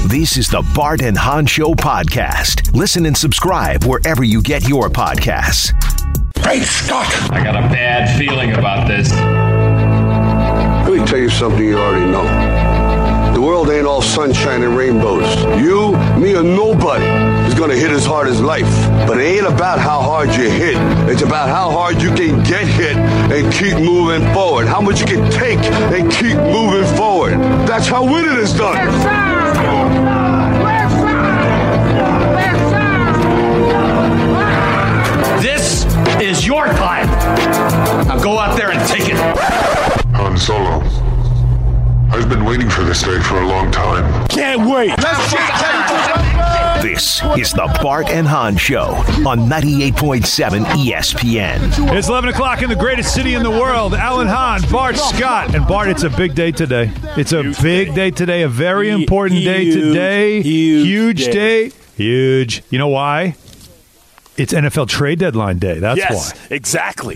This is the Bart and Hahn Show podcast. Listen and subscribe wherever you get your podcasts. Great Scott! I got a bad feeling about this. Let me tell you something you already know. The world ain't all sunshine and rainbows. You, me, or nobody is gonna hit as hard as life. But it ain't about how hard you hit. It's about how hard you can get hit and keep moving forward. How much you can take and keep moving forward. That's how winning is done. Left side! Left side! This is your time. Now go out there and take it. Han Solo. I've been waiting for this day for a long time. Can't wait. This is the Bart and Hahn Show on 98.7 ESPN. It's 11 o'clock in the greatest city in the world. Alan Hahn, Bart Scott. And Bart, it's a big day today. It's a big day today, a very important day today. Huge day. Huge. You know why? It's NFL trade deadline day. That's why. Exactly.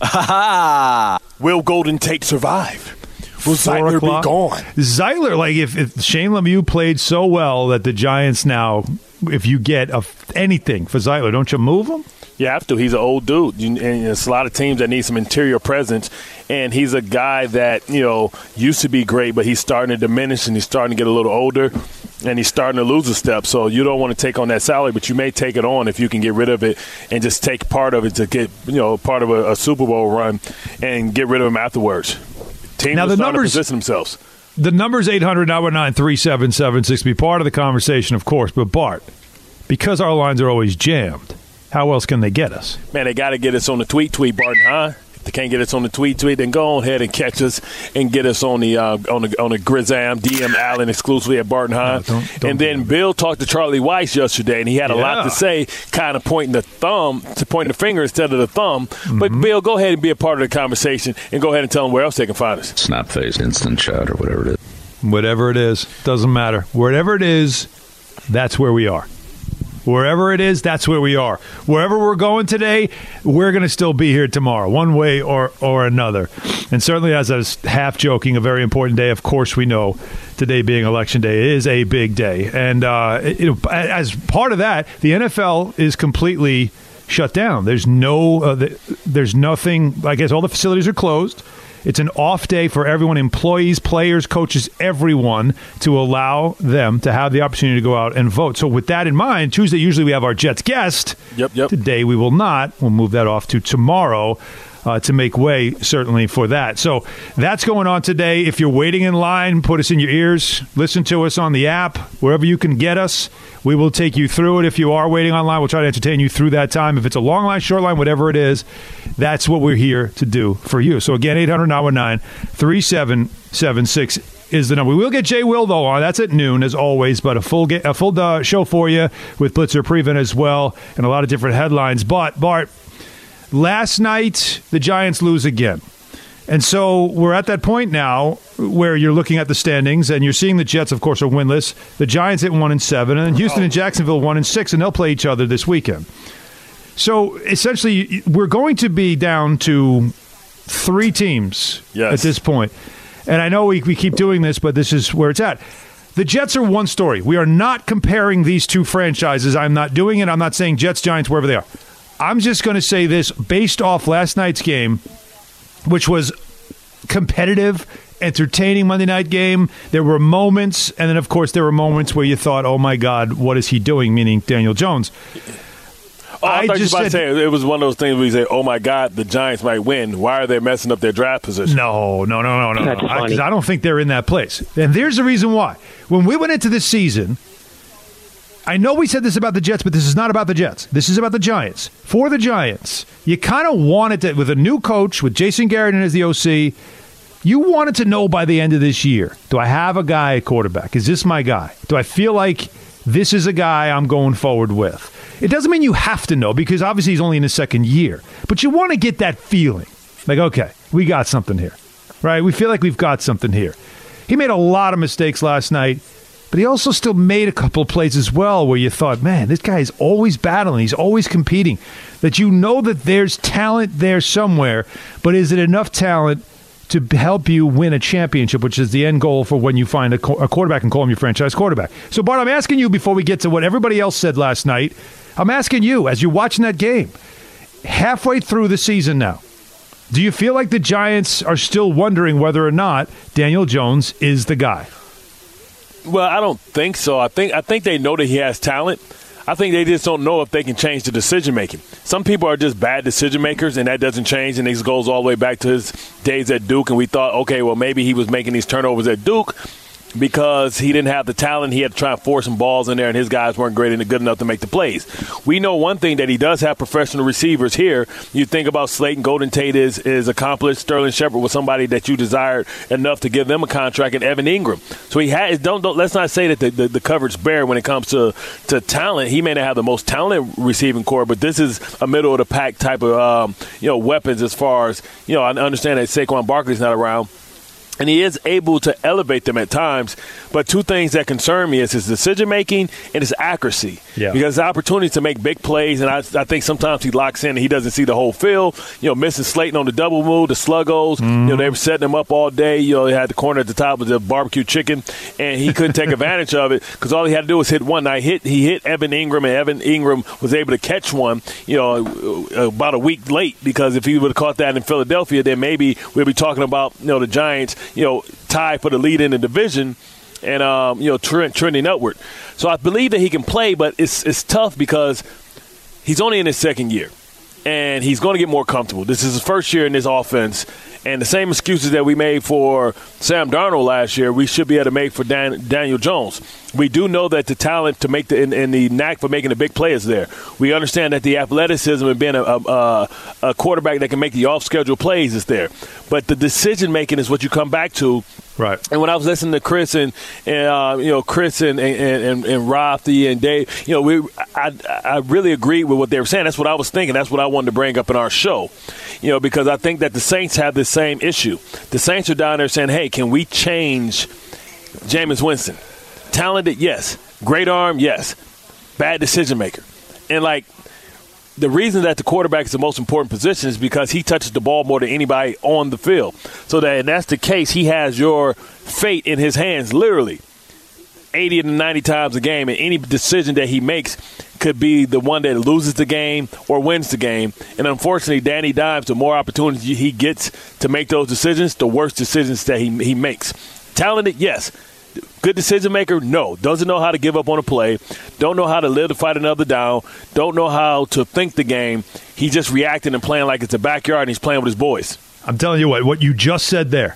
Will Golden Tate survive? Will Zeitler be gone? Zeitler, like if Shane Lemieux played so well that the Giants now, if you get anything for Zeitler, don't you move him? You have to. He's an old dude. And there's a lot of teams that need some interior presence. And he's a guy that, used to be great, but he's starting to diminish and he's starting to get a little older and he's starting to lose a step. So you don't want to take on that salary, but you may take it on if you can get rid of it and just take part of it to get, part of a Super Bowl run and get rid of him afterwards. Teams now, are starting to position themselves. The number's 800-919-3776. Be part of the conversation, of course. But, Bart, because our lines are always jammed, how else can they get us? Man, they got to get us on the tweet, Bart and Hahn. If they can't get us on the tweet, then go ahead and catch us and get us on the Grizam, DM Allen exclusively at Bart and Hahn. No, don't and then Bill talked to Charlie Weiss yesterday, and he had a lot to say, kind of pointing the finger instead of the thumb. Mm-hmm. But, Bill, go ahead and be a part of the conversation and go ahead and tell them where else they can find us. Snapface, Instant Chat, or whatever it is. Whatever it is, doesn't matter. Wherever it is, that's where we are. Wherever it is, that's where we are. Wherever we're going today, we're going to still be here tomorrow, one way or another. And certainly, as I was half joking, a very important day. Of course, we know today being Election Day is a big day. And as part of that, the NFL is completely shut down. There's nothing. I guess all the facilities are closed. It's an off day for everyone, employees, players, coaches, everyone, to allow them to have the opportunity to go out and vote. So with that in mind, Tuesday, usually we have our Jets guest. Yep. Today we will not. We'll move that off to tomorrow to make way, certainly, for that. So that's going on today. If you're waiting in line, put us in your ears. Listen to us on the app, wherever you can get us. We will take you through it. If you are waiting online, we'll try to entertain you through that time. If it's a long line, short line, whatever it is, that's what we're here to do for you. So, again, 800-919-3776 is the number. We will get Jay Will, though, on. That's at noon, as always, but a full show for you with Blitzer Prevent as well and a lot of different headlines. But, Bart, last night, the Giants lose again. And so we're at that point now where you're looking at the standings and you're seeing the Jets, of course, are winless. The Giants at 1-7, and then Houston and Jacksonville 1-6, and they'll play each other this weekend. So essentially, we're going to be down to 3 teams at this point. And I know we keep doing this, but this is where it's at. The Jets are one story. We are not comparing these two franchises. I'm not doing it. I'm not saying Jets, Giants, wherever they are. I'm just going to say this based off last night's game, which was competitive, entertaining Monday night game. There were moments, and then, of course, there were moments where you thought, oh, my God, what is he doing, meaning Daniel Jones. I thought you were about to say it was one of those things where you say, oh, my God, the Giants might win. Why are they messing up their draft position? No. Because I don't think they're in that place. And there's the reason why. When we went into this season, I know we said this about the Jets, but this is not about the Jets. This is about the Giants. For the Giants, you kind of wanted to, with a new coach, with Jason Garrett as the OC, you wanted to know by the end of this year, do I have a guy at quarterback? Is this my guy? Do I feel like this is a guy I'm going forward with? It doesn't mean you have to know, because obviously he's only in his second year. But you want to get that feeling. Like, okay, we got something here. Right? We feel like we've got something here. He made a lot of mistakes last night. But he also still made a couple of plays as well where you thought, man, this guy is always battling. He's always competing. That you know that there's talent there somewhere, but is it enough talent to help you win a championship, which is the end goal for when you find a quarterback and call him your franchise quarterback. So, Bart, I'm asking you before we get to what everybody else said last night, I'm asking you, as you're watching that game, halfway through the season now, do you feel like the Giants are still wondering whether or not Daniel Jones is the guy? Well, I don't think so. I think they know that he has talent. I think they just don't know if they can change the decision-making. Some people are just bad decision-makers, and that doesn't change, and this goes all the way back to his days at Duke, and we thought, okay, well, maybe he was making these turnovers at Duke because he didn't have the talent. He had to try and force some balls in there, and his guys weren't great and good enough to make the plays. We know one thing, that he does have professional receivers here. You think about Slayton, Golden Tate is accomplished. Sterling Shepard was somebody that you desired enough to give them a contract, and Evan Ingram. So he has. Don't let's not say that the coverage bare when it comes to talent. He may not have the most talented receiving core, but this is a middle of the pack type of weapons as far as I understand that Saquon Barkley's not around. And he is able to elevate them at times. But two things that concern me is his decision-making and his accuracy. Yeah. Because the opportunity to make big plays, and I think sometimes he locks in and he doesn't see the whole field. Missing Slayton on the double move, the sluggos. They were setting him up all day. They had the corner at the top of the barbecue chicken, and he couldn't take advantage of it because all he had to do was hit one. Now, he hit Evan Ingram, and Evan Ingram was able to catch one, about a week late, because if he would have caught that in Philadelphia, then maybe we'll be talking about, the Giants, tie for the lead in the division and, trending upward. So I believe that he can play, but it's tough because he's only in his second year, and he's going to get more comfortable. This is his first year in this offense, and the same excuses that we made for Sam Darnold last year, we should be able to make for Daniel Jones. We do know that the talent to make and the knack for making a big play is there. We understand that the athleticism and being a quarterback that can make the off-schedule plays is there. But the decision-making is what you come back to. Right. And when I was listening to Chris and Rothy and Dave, I really agreed with what they were saying. That's what I was thinking. That's what I wanted to bring up in our show. Because I think that the Saints have the same issue. The Saints are down there saying, hey, can we change Jameis Winston? Talented, yes. Great arm, yes. Bad decision maker. And the reason that the quarterback is the most important position is because he touches the ball more than anybody on the field. So and that's the case. He has your fate in his hands, literally, 80 to 90 times a game. And any decision that he makes could be the one that loses the game or wins the game. And unfortunately, Danny Dimes, the more opportunities he gets to make those decisions, the worse decisions that he makes. Talented, yes. Good decision maker? No. Doesn't know how to give up on a play. Don't know how to live to fight another down. Don't know how to think the game. He's just reacting and playing like it's a backyard, and he's playing with his boys. I'm telling you what you just said there,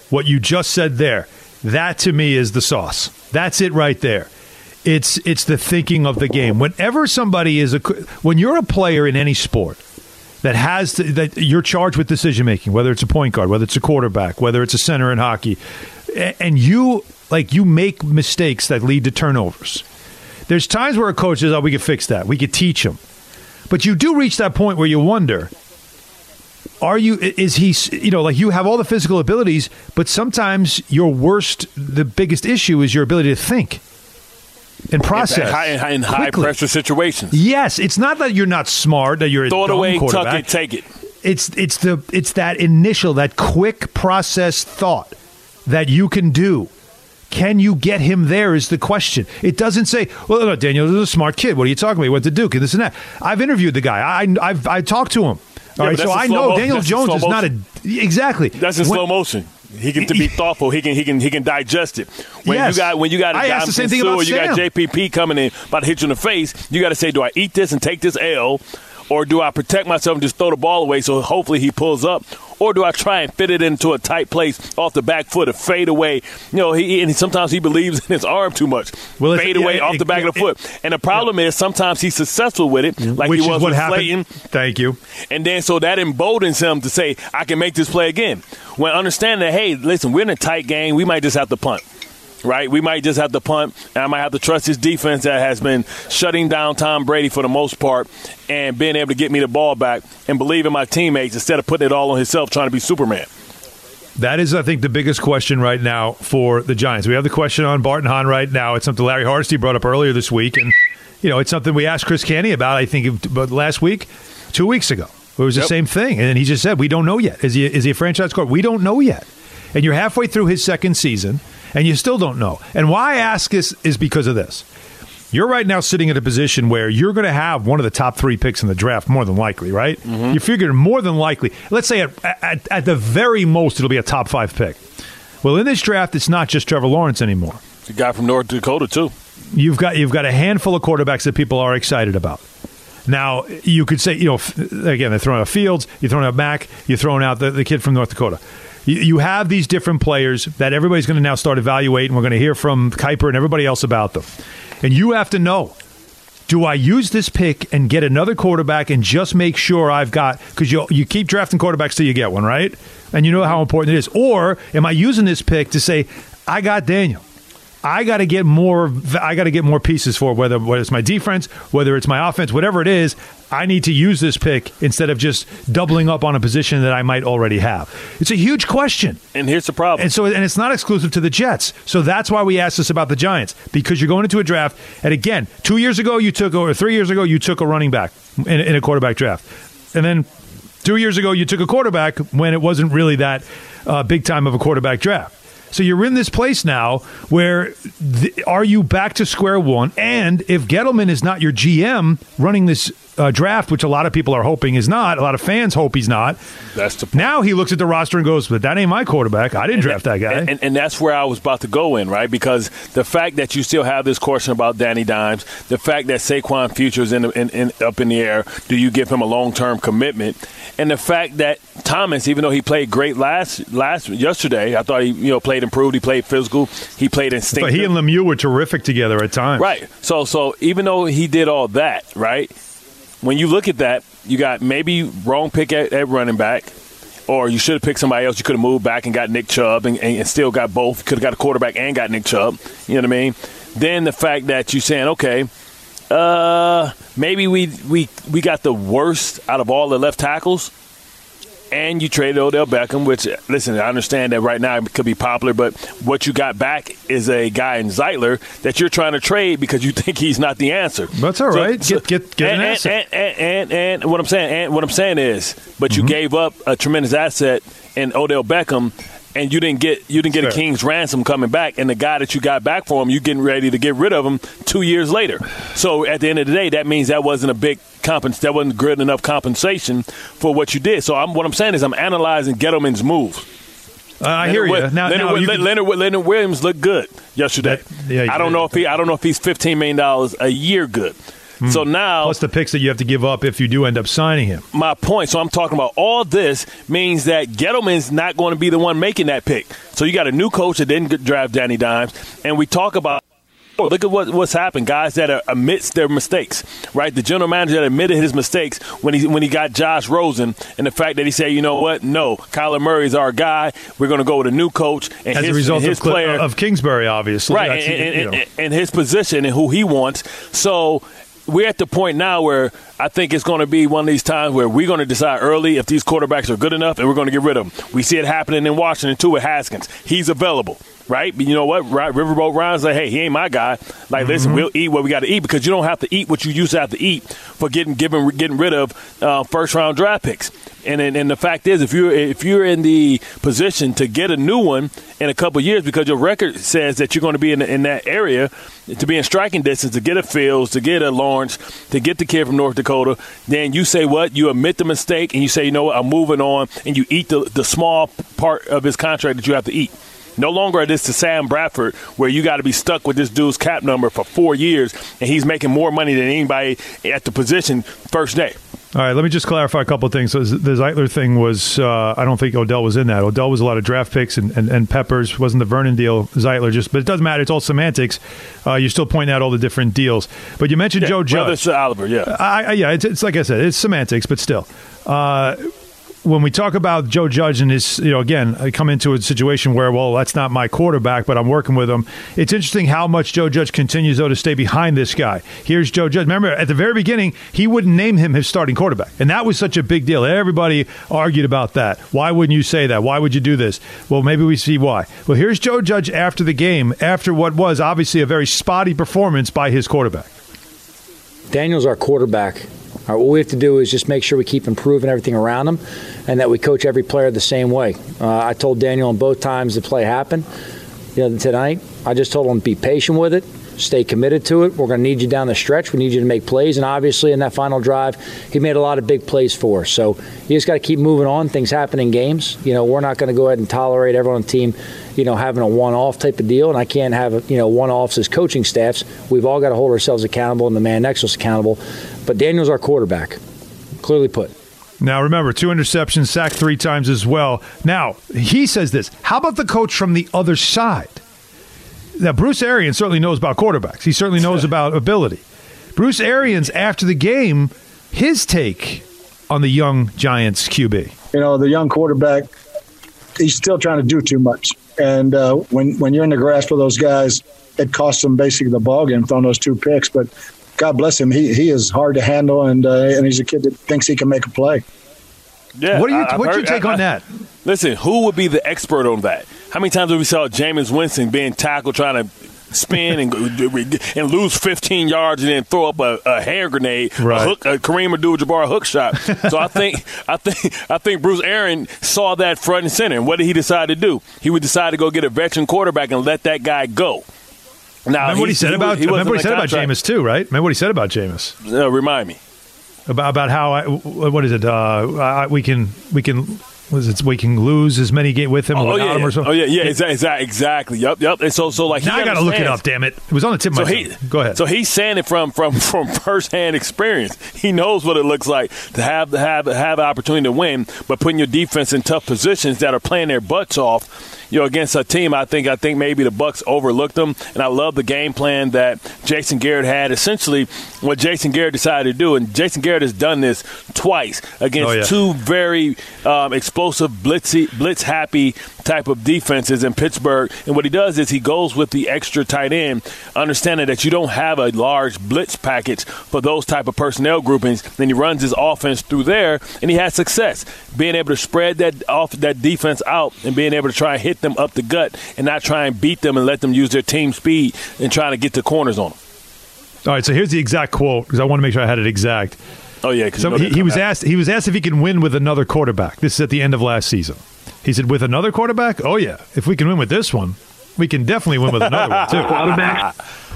that to me is the sauce. That's it right there. It's the thinking of the game. Whenever somebody when you're a player in any sport that you're charged with decision making, whether it's a point guard, whether it's a quarterback, whether it's a center in hockey, and you make mistakes that lead to turnovers. There's times where a coach says, we can fix that. We could teach him. But you do reach that point where you wonder, is he, you have all the physical abilities, but sometimes the biggest issue is your ability to think and process. In high-pressure situations. Yes. It's not that you're not smart, that you're a dumb quarterback. Throw it away, tuck it, take it. It's that initial, that quick process thought that you can do. Can you get him there is the question. It doesn't say, well, Daniel is a smart kid. What are you talking about? He went to Duke and this and that. I've interviewed the guy. I talked to him. All right, so I know Daniel Jones is not exactly. That's in slow motion. He can be thoughtful. He can digest it. When you got a guy asked the same thing about you got JPP coming in about to hit you in the face, you got to say, do I eat this and take this L, or do I protect myself and just throw the ball away so hopefully he pulls up? Or do I try and fit it into a tight place off the back foot, a fade away? Sometimes he believes in his arm too much. Fade away off the back of the foot. And the problem is sometimes he's successful with it, like he was with Slayton. Thank you. And then so that emboldens him to say, I can make this play again. When understanding that, hey, listen, we're in a tight game. We might just have to punt. Right? We might just have to punt, and I might have to trust his defense that has been shutting down Tom Brady for the most part and being able to get me the ball back and believe in my teammates instead of putting it all on himself trying to be Superman. That is, I think, the biggest question right now for the Giants. We have the question on Bart and Hahn right now. It's something Larry Hardesty brought up earlier this week, and it's something we asked Chris Canty about, I think, last week, 2 weeks ago. It was the same thing, and he just said, we don't know yet. Is he a franchise quarterback? We don't know yet. and you're halfway through his second season, and you still don't know. And why I ask this is because of this. You're right now sitting at a position where you're going to have one of the top 3 picks in the draft, more than likely, right? Mm-hmm. You figure more than likely. Let's say at the very most, it'll be a top 5 pick. Well, in this draft, it's not just Trevor Lawrence anymore. The guy from North Dakota, too. You've got a handful of quarterbacks that people are excited about. Now, you could say, again, they're throwing out Fields, you're throwing out Mack, you're throwing out the kid from North Dakota. You have these different players that everybody's going to now start evaluating. We're going to hear from Kuiper and everybody else about them. And you have to know, do I use this pick and get another quarterback and just make sure I've got – because you keep drafting quarterbacks till you get one, right? And you know how important it is. Or am I using this pick to say, I got Daniel. I got to get more pieces for whether it's my defense, whether it's my offense, whatever it is. I need to use this pick instead of just doubling up on a position that I might already have. It's a huge question. And here's the problem. And it's not exclusive to the Jets. So that's why we asked this about the Giants, because you're going into a draft. And again, 2 years ago or 3 years ago, you took a running back in a quarterback draft. And then 2 years ago, you took a quarterback when it wasn't really that big time of a quarterback draft. So you're in this place now where are you back to square one? And if Gettleman is not your GM running this draft, which a lot of people are hoping is not, a lot of fans hope he's not. That's the point. Now he looks at the roster and goes, but that ain't my quarterback. I didn't draft that guy. And that's where I was about to go in, right? Because the fact that you still have this question about Danny Dimes, the fact that Saquon future is up in the air, do you give him a long-term commitment? And the fact that Thomas, even though he played great yesterday, I thought he played improved, he played physical, he played instinctive. But he and Lemieux were terrific together at times. Right. So even though he did all that, right, when you look at that, you got maybe wrong pick at running back, or you should have picked somebody else. You could have moved back and got Nick Chubb and still got both. Could have got a quarterback and got Nick Chubb. You know what I mean? Then the fact that you're saying, okay, maybe we got the worst out of all the left tackles, and you traded Odell Beckham, which, listen, I understand that right now it could be popular, but what you got back is a guy in Zeitler that you're trying to trade because you think he's not the answer. That's all right. Get an asset. And what I'm saying is, but you gave up a tremendous asset in Odell Beckham, and you didn't get a king's ransom coming back, and the guy that you got back for him, you getting ready to get rid of him 2 years later. So at the end of the day, that means that wasn't that wasn't good enough compensation for what you did. So what I'm saying is I'm analyzing Gettleman's moves. I hear you. Leonard Williams looked good yesterday. I don't know if he's $15 million a year good. So now, plus the picks that you have to give up if you do end up signing him. My point. So I'm talking about all this means that Gettleman's not going to be the one making that pick. So you got a new coach that didn't draft Danny Dimes, and we talk about. Look at what's happened, guys that are amidst their mistakes, right? The general manager that admitted his mistakes when he got Josh Rosen, and the fact that he said, you know what, no, Kyler Murray's our guy. We're going to go with a new coach and as a result of Kingsbury, obviously, right? And his position and who he wants. So we're at the point now where I think it's going to be one of these times where we're going to decide early if these quarterbacks are good enough, and we're going to get rid of them. We see it happening in Washington too with Haskins. He's available. Right? But you know what? Riverboat Ryan's like, hey, he ain't my guy. Like, listen, we'll eat what we got to eat because you don't have to eat what you used to have to eat for getting rid of first-round draft picks. And the fact is, if you're in the position to get a new one in a couple of years because your record says that you're going to be in that area, to be in striking distance, to get a Fields, to get a Lawrence, to get the kid from North Dakota, then you say what? You admit the mistake and you say, you know what, I'm moving on, and you eat the small part of his contract that you have to eat. No longer is this to Sam Bradford where you got to be stuck with this dude's cap number for 4 years and he's making more money than anybody at the position first day. All right, let me just clarify a couple of things. So the Zeitler thing was, I don't think Odell was in that. Odell was a lot of draft picks and Peppers. Wasn't the Vernon deal, Zeitler just, but it doesn't matter. It's all semantics. You're still pointing out all the different deals. But you mentioned Joe Judge. Brother Oliver, yeah. It's like I said, it's semantics, but still. When we talk about Joe Judge and his, again, I come into a situation where, well, that's not my quarterback, but I'm working with him. It's interesting how much Joe Judge continues, though, to stay behind this guy. Here's Joe Judge. Remember, at the very beginning, he wouldn't name him his starting quarterback. And that was such a big deal. Everybody argued about that. Why wouldn't you say that? Why would you do this? Well, maybe we see why. Well, here's Joe Judge after the game, after what was obviously a very spotty performance by his quarterback. Daniel's our quarterback. All right, what we have to do is just make sure we keep improving everything around them and that we coach every player the same way. I told Daniel on both times the play happened tonight. I just told him be patient with it, stay committed to it. We're going to need you down the stretch. We need you to make plays. And obviously in that final drive, he made a lot of big plays for us. So you just got to keep moving on. Things happen in games. We're not going to go ahead and tolerate everyone on the team, having a one-off type of deal. And I can't have, one-offs as coaching staffs. We've all got to hold ourselves accountable and the man next to us accountable. But Daniel's our quarterback, clearly put. Now, remember, 2 interceptions, sacked 3 times as well. Now, he says this. How about the coach from the other side? Now, Bruce Arians certainly knows about quarterbacks. He certainly knows about ability. Bruce Arians, after the game, his take on the young Giants QB. The young quarterback, he's still trying to do too much. And when you're in the grasp of those guys, it costs them basically the ballgame throwing those 2 picks. But God bless him. He is hard to handle, and he's a kid that thinks he can make a play. Yeah, what's your take on that? Listen, who would be the expert on that? How many times have we saw Jameis Winston being tackled trying to spin and lose 15 yards and then throw up a hand grenade, right. a Kareem Abdul-Jabbar hook shot? So I think Bruce Arians saw that front and center. And what did he decide to do? He would decide to go get a veteran quarterback and let that guy go. Now, remember what he said about Jameis too, right? Remember what he said about Jameis? Remind me about how what is it? We can lose as many games with him without him or something. Exactly. Yep. And so like now I got to look it up. Damn it! It was on the tip of my tongue. Go ahead. So he's saying it from firsthand experience. He knows what it looks like to have the opportunity to win, but putting your defense in tough positions that are playing their butts off. Against a team, I think maybe the Bucs overlooked them, and I love the game plan that Jason Garrett had. Essentially, what Jason Garrett decided to do, and Jason Garrett has done this twice against 2 very explosive, blitz-happy type of defenses in Pittsburgh. And what he does is he goes with the extra tight end, understanding that you don't have a large blitz package for those type of personnel groupings. Then he runs his offense through there, and he has success being able to spread that defense out and being able to try and hit them up the gut and not try and beat them and let them use their team speed and trying to get the corners on them. All right, so here's the exact quote because I want to make sure I had it exact. Oh yeah, so he was asked if he can win with another quarterback. This is at the end of last season. He said, "With another quarterback? Oh yeah, if we can win with this one, we can definitely win with another one too." Quarterback.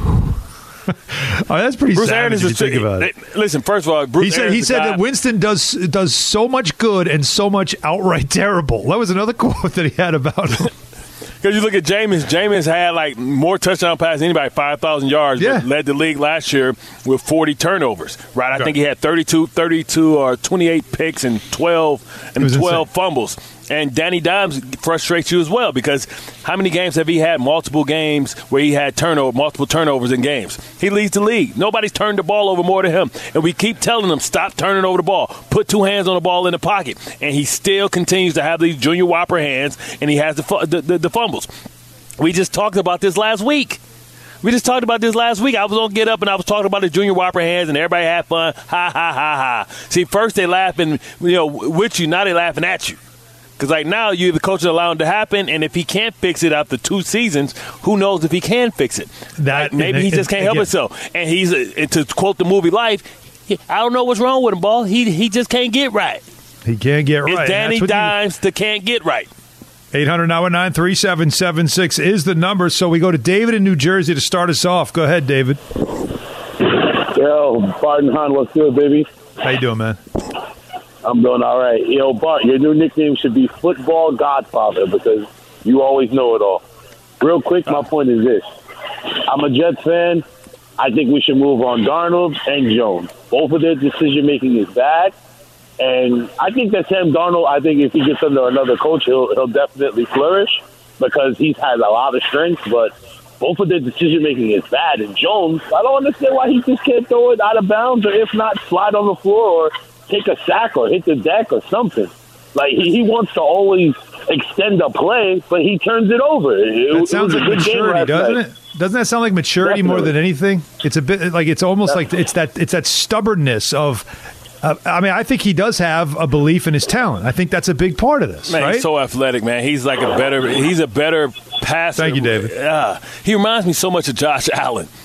Oh, that's pretty Bruce savage if you think about it. Listen, first of all, he said that Winston does so much good and so much outright terrible. That was another quote that he had about him. Because you look at Jameis. Jameis had more touchdown passes than anybody, 5,000 yards. Yeah. But led the league last year with 40 turnovers. Right? I think he had 32 or 28 picks and 12 fumbles. And Danny Dimes frustrates you as well because how many games have he had multiple games where he had multiple turnovers in games? He leads the league. Nobody's turned the ball over more than him. And we keep telling him, stop turning over the ball. Put 2 hands on the ball in the pocket. And he still continues to have these Junior Whopper hands, and he has the fumbles. We just talked about this last week. I was going to get up and I was talking about the Junior Whopper hands and everybody had fun. Ha, ha, ha, ha. See, first they laughing with you. Now they laughing at you. Because now you're the coach that allowed it to happen, and if he can't fix it after 2 seasons, who knows if he can fix it? Maybe he just can't help himself. And to quote the movie Life, I don't know what's wrong with him, ball. He just can't get right. He can't get right. It's Danny Dimes that can't get right. 800-919-3776 is the number. So we go to David in New Jersey to start us off. Go ahead, David. Yo, Bart and Han, what's good, baby? How you doing, man? I'm doing all right. Yo, Bart, your new nickname should be Football Godfather because you always know it all. Real quick, my point is this. I'm a Jets fan. I think we should move on Darnold and Jones. Both of their decision-making is bad. And I think that Sam Darnold, I think if he gets under another coach, he'll definitely flourish because he's had a lot of strength. But both of their decision-making is bad. And Jones, I don't understand why he just can't throw it out of bounds or if not, slide on the floor or take a sack or hit the deck or something. Like, he wants to always extend a play, but he turns it over. That sounds like maturity, doesn't it? Doesn't that sound like maturity more than anything? It's a bit like it's almost like it's that stubbornness of. I think he does have a belief in his talent. I think that's a big part of this. Man, right? He's so athletic, man. He's a better passer. Thank you, David. He reminds me so much of Josh Allen.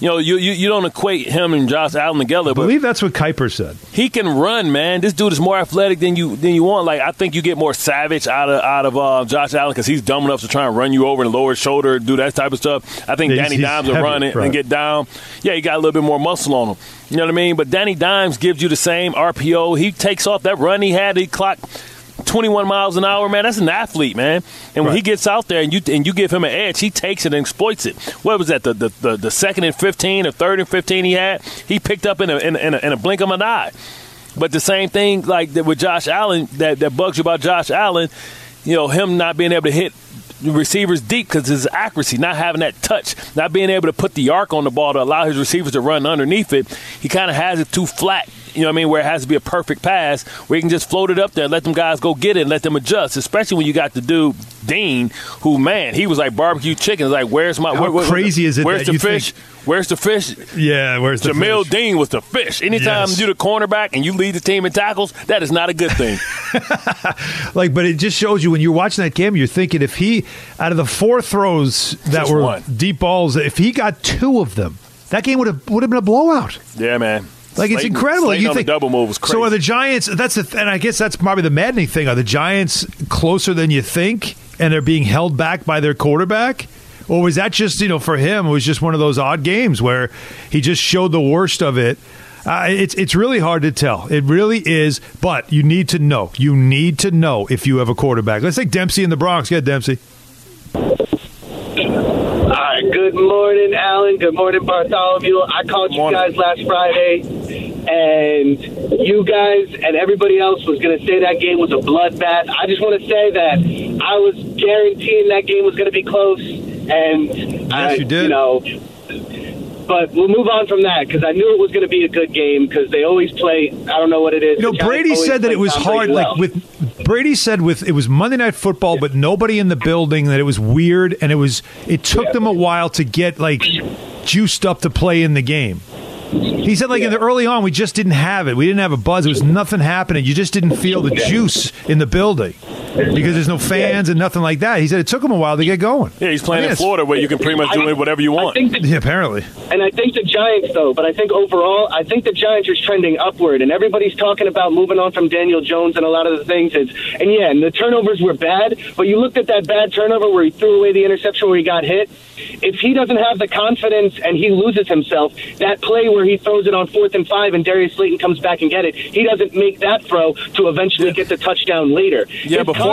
you don't equate him and Josh Allen together. I believe that's what Kuiper said. He can run, man. This dude is more athletic than you want. Like, I think you get more savage out of Josh Allen because he's dumb enough to try and run you over and lower his shoulder, do that type of stuff. I think Danny Dimes will run it and get down. Yeah, he got a little bit more muscle on him. You know what I mean? But Danny Dimes gives you the same RPO. He takes off that run he had. He clocked 21 miles an hour, man. That's an athlete, man. And when he gets out there and you give him an edge, he takes it and exploits it. What was that? The second and 15 or third and 15 he had, he picked up in a blink of an eye. But the same thing like with Josh Allen that bugs you about Josh Allen, him not being able to hit receivers deep because his accuracy, not having that touch, not being able to put the arc on the ball to allow his receivers to run underneath it. He kind of has it too flat. You know what I mean? Where it has to be a perfect pass, where you can just float it up there, let them guys go get it, and let them adjust. Especially when you got the dude Dean, who, man, he was like barbecue chicken. It's like, where's my? How crazy is it? Where's the fish? Where's the fish? Yeah, where's the Jamil fish? Dean was the fish. Anytime you're the cornerback and you lead the team in tackles, that is not a good thing. But it just shows you when you're watching that game, you're thinking if he, out of the 4 throws that were deep balls, if he got 2 of them, that game would have been a blowout. Yeah, man. It's incredible. Slayton on the double move was crazy. So are the Giants? And I guess that's probably the maddening thing. Are the Giants closer than you think, and they're being held back by their quarterback? Or was that just for him? It was just one of those odd games where he just showed the worst of it. It's really hard to tell. It really is. But you need to know. You need to know if you have a quarterback. Let's take Dempsey in the Bronx. Get Dempsey. All right. Good morning, Alan. Good morning, Bartholomew. I called you guys last Friday, and you guys and everybody else was going to say that game was a bloodbath. I just want to say that I was guaranteeing that game was going to be close, and yes, you did. But we'll move on from that because I knew it was going to be a good game because they always play. I don't know what it is. Brady said that it was hard. Brady said it was Monday Night Football, but nobody in the building. That it was weird, and it took them a while to get juiced up to play in the game. He said, in the early on, we just didn't have it. We didn't have a buzz. There was nothing happening. You just didn't feel the juice in the building because there's no fans and nothing like that. He said it took him a while to get going. Yeah, he's playing in Florida where you can pretty much do whatever you want. Apparently. And I think the Giants, though, but I think overall, I think the Giants are trending upward. And everybody's talking about moving on from Daniel Jones and a lot of the things. And the turnovers were bad, but you looked at that bad turnover where he threw away the interception where he got hit. If he doesn't have the confidence and he loses himself, that play where he throws it on 4th and 5 and Darius Slayton comes back and get it, he doesn't make that throw to eventually get the touchdown later. Yeah, but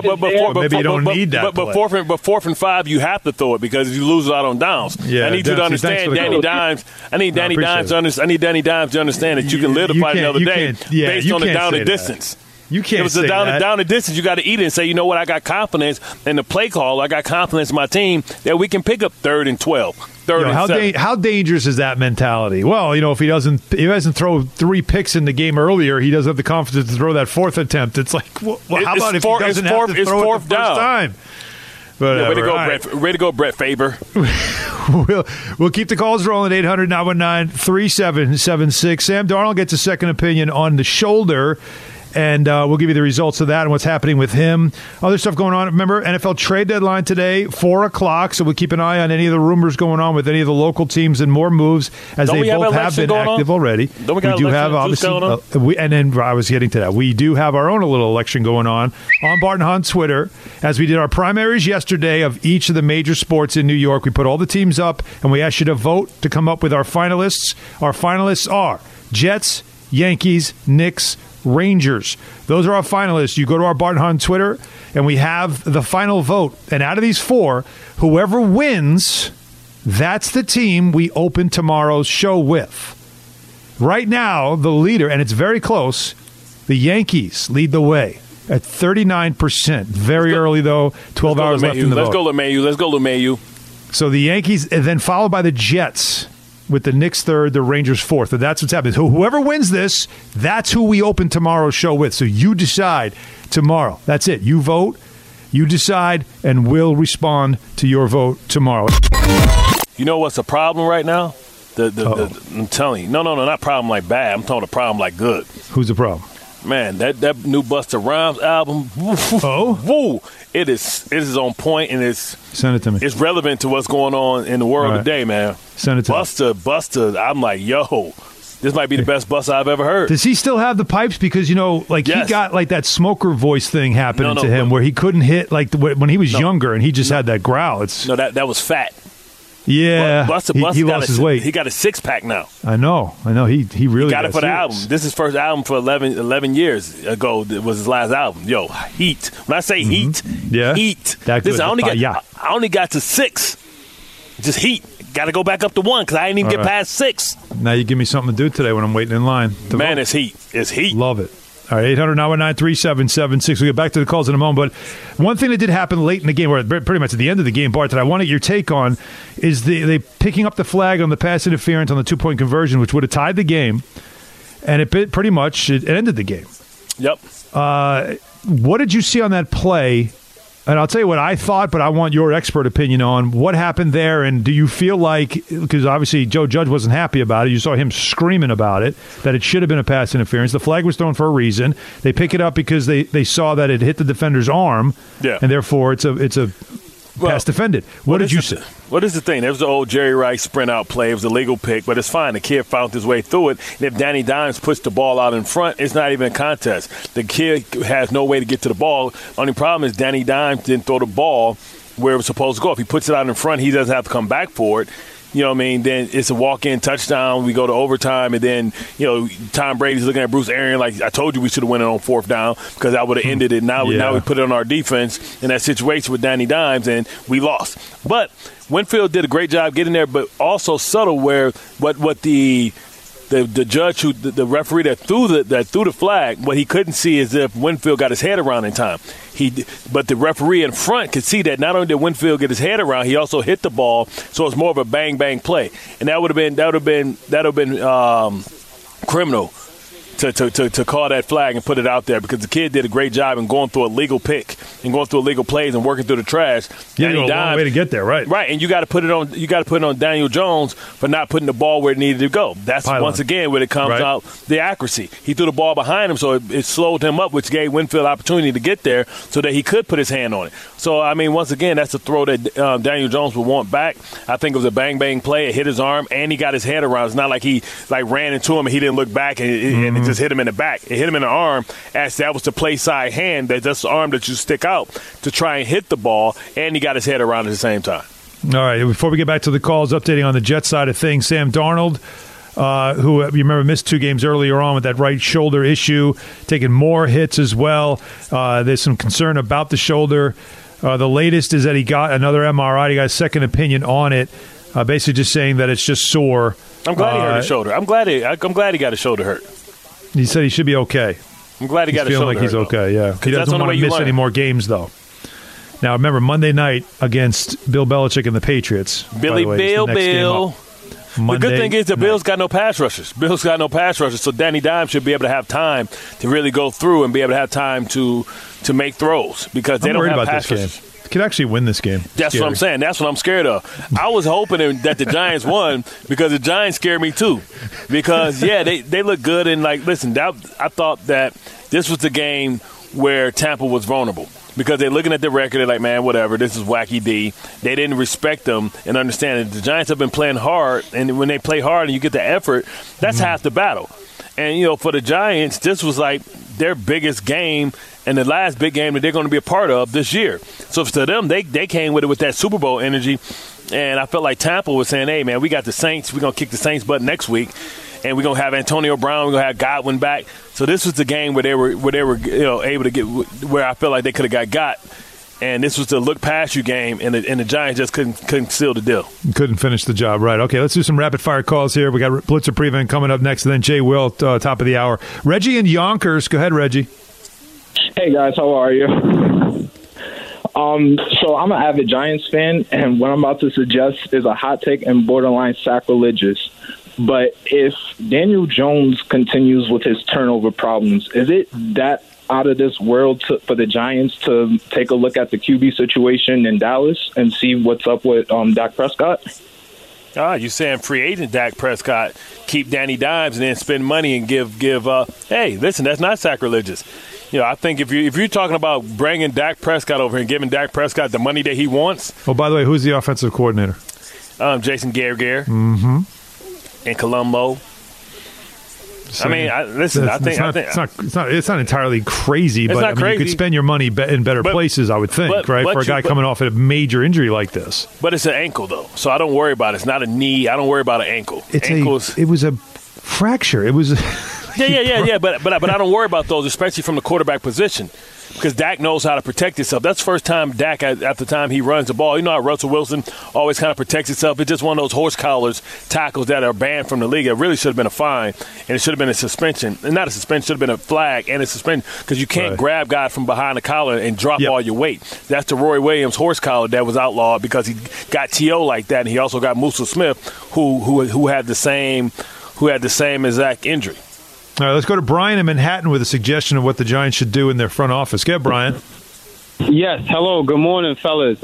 4th and 5, you have to throw it because you lose it out on downs. Yeah, I need you to understand Danny Dimes. I need Danny Dimes to understand that you can live the fight the other day based on the down and distance. You can't. It was a down the distance. You got to eat it and say, you know what? I got confidence in the play call. I got confidence in my team that we can pick up 3rd and 12, 3rd and 7. How dangerous is that mentality? Well, if he doesn't throw 3 picks in the game earlier, he doesn't have the confidence to throw that 4th attempt. It's like, how about if he doesn't have to throw it the first time? Yeah, way to go, Brett Faber. We'll keep the calls rolling at 800-919-3776. Sam Darnold gets a second opinion on the shoulder. And we'll give you the results of that and what's happening with him. Other stuff going on. Remember, NFL trade deadline today, 4 o'clock. So we'll keep an eye on any of the rumors going on with any of the local teams and more moves as they both have been active already. We do have, obviously, and then I was getting to that. We do have our own little election going on Bart and Hunt Twitter. As we did our primaries yesterday of each of the major sports in New York, we put all the teams up and we asked you to vote to come up with our finalists. Our finalists are Jets, Yankees, Knicks, Rangers. Those are our finalists. You go to our Bart and Hunt Twitter, and we have the final vote. And out of these 4, whoever wins, that's the team we open tomorrow's show with. Right now, the leader, and it's very close, the Yankees lead the way at 39%. Very early, though. 12 hours left in the vote. Let's go, LeMahieu. So the Yankees, and then followed by the Jets, with the Knicks 3rd, the Rangers 4th. And that's what's happening. So whoever wins this, that's who we open tomorrow's show with. So you decide tomorrow. That's it. You vote, you decide, and we'll respond to your vote tomorrow. You know what's the problem right now? I'm telling you. No, not problem like bad. I'm talking a problem like good. Who's the problem? Man, that new Busta Rhymes album, woo, it is on point, and send it to me. It's relevant to what's going on in the world today, man. Send it to me. Busta, I'm like, yo, this might be the best Busta I've ever heard. Does he still have the pipes? Because, he got like that smoker voice thing happening to him where he couldn't hit like when he was younger and he just had that growl. That was fat. Yeah, Busta he lost his weight. He got a six-pack now. I know. He really got it for the album. This is his first album for 11 years ago. It was his last album. Yo, heat. When I say heat, heat. That good. I only got to 6. Just heat. Got to go back up to 1 because I didn't even get past 6. Now you give me something to do today when I'm waiting in line. Man, it's heat. It's heat. Love it. All right, 800-919-3776. We'll get back to the calls in a moment. But one thing that did happen late in the game, or pretty much at the end of the game, Bart, that I wanted your take on, is they picking up the flag on the pass interference on the 2-point conversion, which would have tied the game, and it ended the game. Yep. What did you see on that play? And I'll tell you what I thought, but I want your expert opinion on what happened there. And do you feel like, because obviously Joe Judge wasn't happy about it, you saw him screaming about it, that it should have been a pass interference. The flag was thrown for a reason. They pick it up because they saw that it hit the defender's arm, and therefore it's a pass defended. What did you say? What is the thing? There was the old Jerry Rice sprint out play. It was a legal pick, but it's fine. The kid found his way through it. And if Danny Dimes puts the ball out in front, it's not even a contest. The kid has no way to get to the ball. Only problem is Danny Dimes didn't throw the ball where it was supposed to go. If he puts it out in front, he doesn't have to come back for it. You know what I mean? Then it's a walk-in touchdown. We go to overtime, and then, Tom Brady's looking at Bruce Arians like, I told you we should have went it on 4th down because I would have ended it. Now we put it on our defense in that situation with Danny Dimes, and we lost. But Winfield did a great job getting there, but also subtle where what the judge, the referee that threw the flag, what he couldn't see is if Winfield got his head around in time. But the referee in front could see that not only did Winfield get his head around, he also hit the ball, so it's more of a bang bang play, and that would have been criminal to call that flag and put it out there because the kid did a great job in going through a legal pick and going through illegal plays and working through the trash. Yeah, a long way to get there, right? Right, and you got to put it on Daniel Jones for not putting the ball where it needed to go. That's once again where it comes out the accuracy. He threw the ball behind him, so it slowed him up, which gave Winfield opportunity to get there so that he could put his hand on it. So I mean, once again, that's a throw that Daniel Jones would want back. I think it was a bang bang play. It hit his arm and he got his head around. It's not like he ran into him and he didn't look back and it just hit him in the back. It hit him in the arm as that was the play side hand. That's the arm that you stick out to try and hit the ball, and he got his head around at the same time. All right, before we get back to the calls, updating on the Jets side of things, Sam Darnold, who you remember missed 2 games earlier on with that right shoulder issue, taking more hits as well. There's some concern about the shoulder. The latest is that he got another MRI. He got a second opinion on it, basically just saying that it's just sore. I'm glad he hurt his shoulder. I'm glad he got his shoulder hurt. He said he should be okay. I'm glad he got his shoulder hurt. He's feeling like he's okay, yeah. He doesn't want to miss any more games, though. Now, remember, Monday night against Bill Belichick and the Patriots. Bill. The good thing is the Bills got no pass rushers. So Danny Dimes should be able to have time to really go through and be able to have time to make throws because they don't have pass rushers. Could actually win this game. That's what I'm saying. That's what I'm scared of. I was hoping that the Giants won because the Giants scared me too. Because, they look good. And, listen, I thought that this was the game where Tampa was vulnerable. Because they're looking at the record, they're like, man, whatever, this is wacky D. They didn't respect them and understand that the Giants have been playing hard. And when they play hard and you get the effort, that's half the battle. And, for the Giants, this was like their biggest game and the last big game that they're going to be a part of this year. So to them, they came with it with that Super Bowl energy. And I felt like Tampa was saying, hey, man, we got the Saints. We're going to kick the Saints butt next week. And we're going to have Antonio Brown. We're going to have Godwin back. So this was the game where they were able to get where I felt like they could have got. And this was the look past you game, and the Giants just couldn't seal the deal. Couldn't finish the job, right. Okay, let's do some rapid-fire calls here. We got Blitzer Prevent coming up next, and then Jay Will, top of the hour. Reggie in Yonkers. Go ahead, Reggie. Hey, guys. How are you? So I'm an avid Giants fan, and what I'm about to suggest is a hot take and borderline sacrilegious. But if Daniel Jones continues with his turnover problems, is it that out of this world for the Giants to take a look at the QB situation in Dallas and see what's up with Dak Prescott? You saying free agent Dak Prescott keep Danny Dimes and then spend money and give hey, listen, that's not sacrilegious. I think if you're talking about bringing Dak Prescott over and giving Dak Prescott the money that he wants. Oh, by the way, who's the offensive coordinator? Jason Garrett. Mm-hmm. And Colombo. I mean, it's not entirely crazy, but you could spend your money in better places, I would think, right? For a guy coming off a major injury like this. But it's an ankle, though, so I don't worry about it. It's not a knee. I don't worry about an ankle. It was a fracture. It was. Yeah. But I don't worry about those, especially from the quarterback position. Because Dak knows how to protect himself. That's the first time Dak, at the time he runs the ball. You know how Russell Wilson always kind of protects himself. It's just one of those horse collars tackles that are banned from the league. It really should have been a fine, and it should have been a suspension. And not a suspension, should have been a flag and a suspension because you can't grab guys from behind the collar and drop all your weight. That's the Roy Williams horse collar that was outlawed because he got T.O. like that, and he also got Musa Smith, who had the same exact injury. All right, let's go to Brian in Manhattan with a suggestion of what the Giants should do in their front office. Get Brian. Yes, hello, good morning, fellas.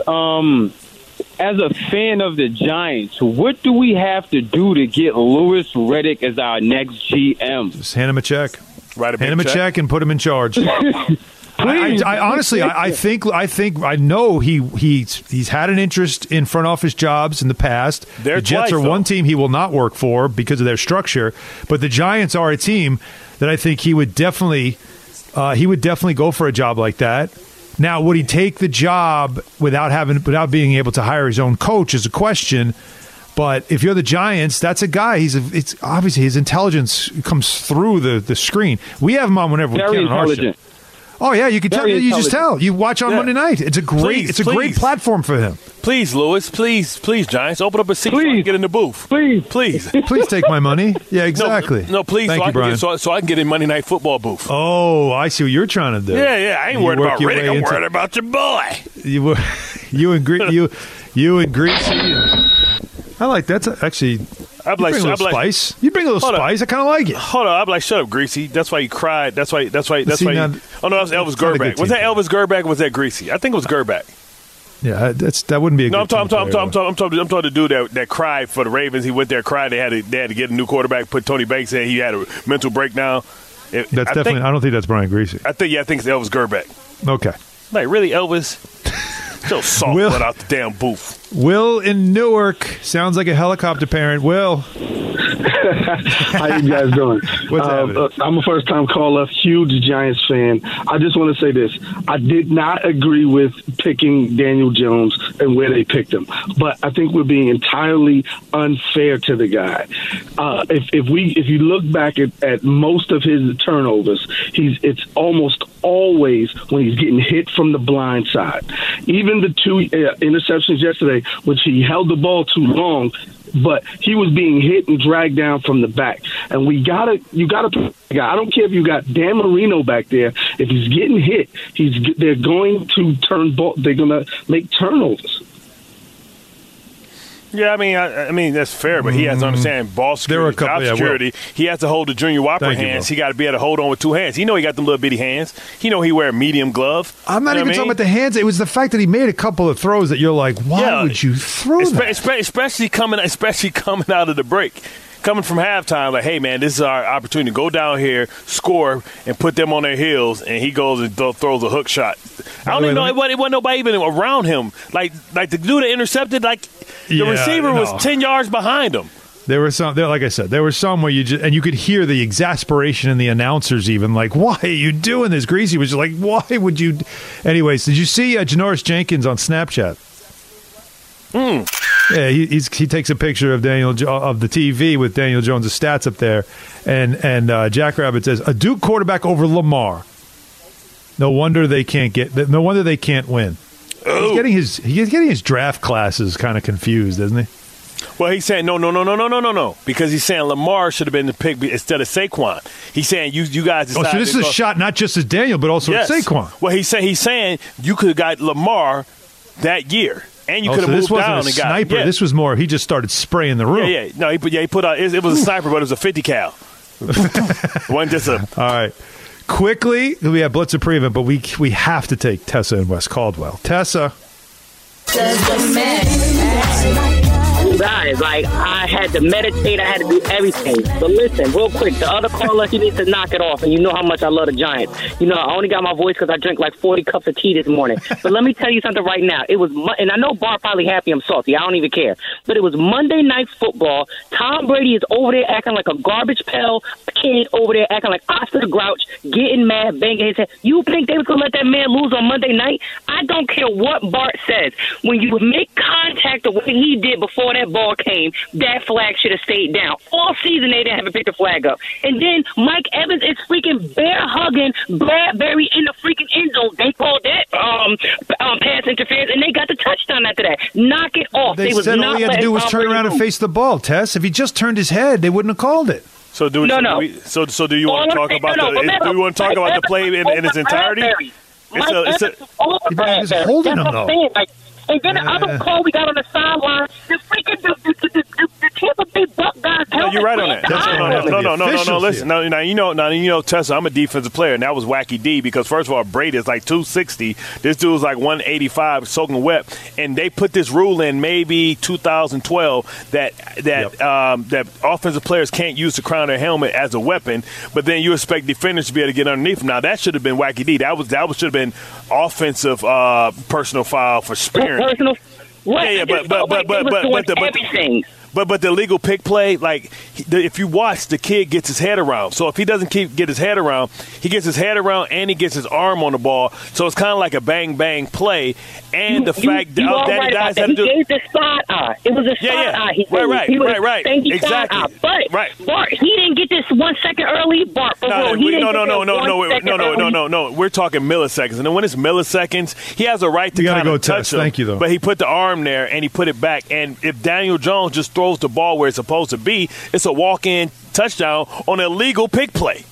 As a fan of the Giants, what do we have to do to get Louis Riddick as our next GM? Just hand him a check. Hand him a check and put him in charge. I honestly know he's had an interest in front office jobs in the past. The Jets are one team he will not work for because of their structure, but the Giants are a team that I think he would definitely go for a job like that. Now, would he take the job without being able to hire his own coach is a question. But if you're the Giants, that's a guy. It's obviously his intelligence comes through the screen. We have him on whenever we can on our show. Oh yeah, you can tell. You just tell. You watch on Monday night. It's a great platform for him. Please, Louis. Please, Giants, open up a seat so I can get in the booth. Please take my money. Yeah, exactly. No, please. Thank you, Brian. So I can get in Monday Night Football booth. Oh, I see what you're trying to do. Yeah. I ain't worried about Riddick. I'm worried about your boy. You and Greasy. I like that. Actually. You bring a little spice. I kind of like it. Hold on. I'm like, shut up, Greasy. That's why you cried. That's why. Oh, no, that was Elvis Gerback. Was that Elvis Gerback or was that Greasy? I think it was Gerback. Yeah, that wouldn't be a good I'm talking the dude that cried for the Ravens. He went there, cried. They had to get a new quarterback, put Tony Banks in. He had a mental breakdown. I don't think that's Brian Greasy. I think it's Elvis Gerback. Okay. Like, really, Elvis? So soft let out the damn booth. Will in Newark sounds like a helicopter parent. Will, how you guys doing? What's happening? I'm a first-time caller, huge Giants fan. I just want to say this: I did not agree with picking Daniel Jones and where they picked him, but I think we're being entirely unfair to the guy. If you look back at most of his turnovers, it's almost always when he's getting hit from the blind side. Even the two interceptions yesterday, which he held the ball too long, but he was being hit and dragged down from the back. And you gotta. I don't care if you got Dan Marino back there. If he's getting hit, they're going to turn ball. They're gonna make turnovers. Yeah, I mean that's fair, but he has to understand ball security, job security. He has to hold the Junior Whopper hands. He got to be able to hold on with two hands. He know he got them little bitty hands. He know he wear a medium glove. I'm not even talking about the hands. It was the fact that he made a couple of throws that you're like, why would you throw that? Especially coming out of the break. Coming from halftime, like, hey, man, this is our opportunity to go down here, score, and put them on their heels, and he goes and throws a hook shot. I don't even know. It wasn't nobody even around him. Like the dude that intercepted, the receiver was 10 yards behind him. There were some, like I said, there were some where you could hear the exasperation in the announcers even, like, why are you doing this? Greasy was just like, why would you? Anyways, did you see Janoris Jenkins on Snapchat? Yeah, he takes a picture of the TV with Daniel Jones' stats up there, and Jackrabbit says a Duke quarterback over Lamar. No wonder they can't win. Oh. He's getting his draft classes kind of confused, isn't he? Well, he's saying no, because he's saying Lamar should have been the pick instead of Saquon. He's saying you guys decided. So this is a shot not just at Daniel but also at Saquon. Well, he's saying you could have got Lamar that year. And you could have moved down and got sniper. Yeah. This was more. He just started spraying the room. Yeah. No, he put out. It was a sniper, but it was a 50 cal. It wasn't just a. All right. Quickly, we have Blitzer Prevent, but we have to take Tessa and West Caldwell. Tessa. Back. was. Like, I had to meditate. I had to do everything. But listen, real quick, the other caller, he needs to knock it off. And you know how much I love the Giants. You know, I only got my voice because I drank like 40 cups of tea this morning. But let me tell you something right now. It was, and I know Bart probably happy I'm salty. I don't even care. But it was Monday Night Football. Tom Brady is over there acting like a garbage pail kid over there acting like Oscar the Grouch, getting mad, banging his head. You think they was going to let that man lose on Monday night? I don't care what Bart says. When you make contact the way he did before that ball came, that flag should have stayed down. All season they didn't have to pick the flag up. And then Mike Evans is freaking bear-hugging Bradbury in the freaking end zone. They called that pass interference, and they got the touchdown after that. Knock it off. They said all he had to do was turn around and face the ball, Tess. If he just turned his head, they wouldn't have called it. So do you want to talk about the play in its entirety? He's holding him though. And then the other call we got on the sideline, the freaking the Tampa Bay Buck guys. No, you're right on that. No. Listen, now you know, Tessa, I'm a defensive player, and that was wacky D because first of all, Brady is like 260. This dude is like 185, soaking wet, and they put this rule in maybe 2012 that offensive players can't use the crown of their helmet as a weapon, but then you expect defenders to be able to get underneath them. Now that should have been wacky D. That should have been offensive personal foul for spearing. Personal. What? But the illegal pick play, like if you watch, the kid gets his head around. So if he doesn't get his head around, he gets his head around and he gets his arm on the ball. So it's kind of like a bang bang play. And the fact that Danny Dimes had to do it was a side eye. Right. Exactly. Bart, he didn't get this 1 second early. Bart, no. We're talking milliseconds, and then when it's milliseconds, he has a right to kind of touch him. Thank you, though. But he put the arm there and he put it back. And if Daniel Jones just throws the ball where it's supposed to be, it's a walk-in touchdown on an illegal pick play.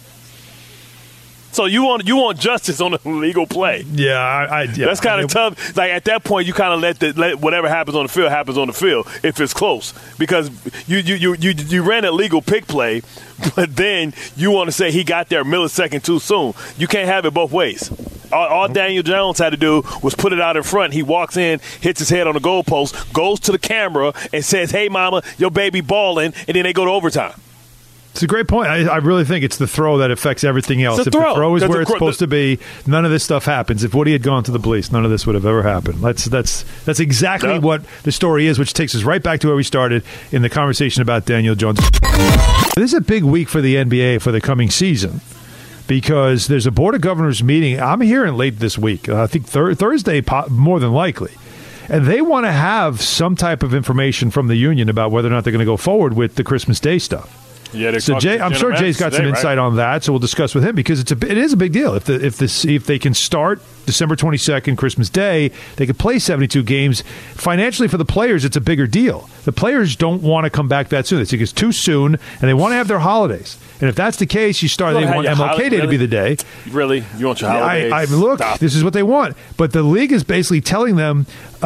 So you want justice on an illegal play? Yeah, that's kind of tough. Like at that point, you kind of let whatever happens on the field happens on the field if it's close, because you ran an illegal pick play, but then you want to say he got there a millisecond too soon. You can't have it both ways. All Daniel Jones had to do was put it out in front. He walks in, hits his head on the goalpost, goes to the camera, and says, "Hey, mama, your baby balling," and then they go to overtime. It's a great point. I really think it's the throw that affects everything else. If the throw is where it's supposed to be, none of this stuff happens. If Woody had gone to the police, none of this would have ever happened. That's exactly what the story is, which takes us right back to where we started in the conversation about Daniel Jones. This is a big week for the NBA for the coming season, because there's a Board of Governors meeting. I'm hearing late this week. I think Thursday, more than likely. And they want to have some type of information from the union about whether or not they're going to go forward with the Christmas Day stuff. Yeah, so I'm sure Jay's got some insight on that, so we'll discuss with him, because it is a big deal. If they can start December 22nd, Christmas Day, they could play 72 games. Financially for the players, it's a bigger deal. The players don't want to come back that soon. They think it's too soon, and they want to have their holidays. And if that's the case, they want MLK Day to be the day. Really? You want your holidays? Look, this is what they want. But the league is basically telling them,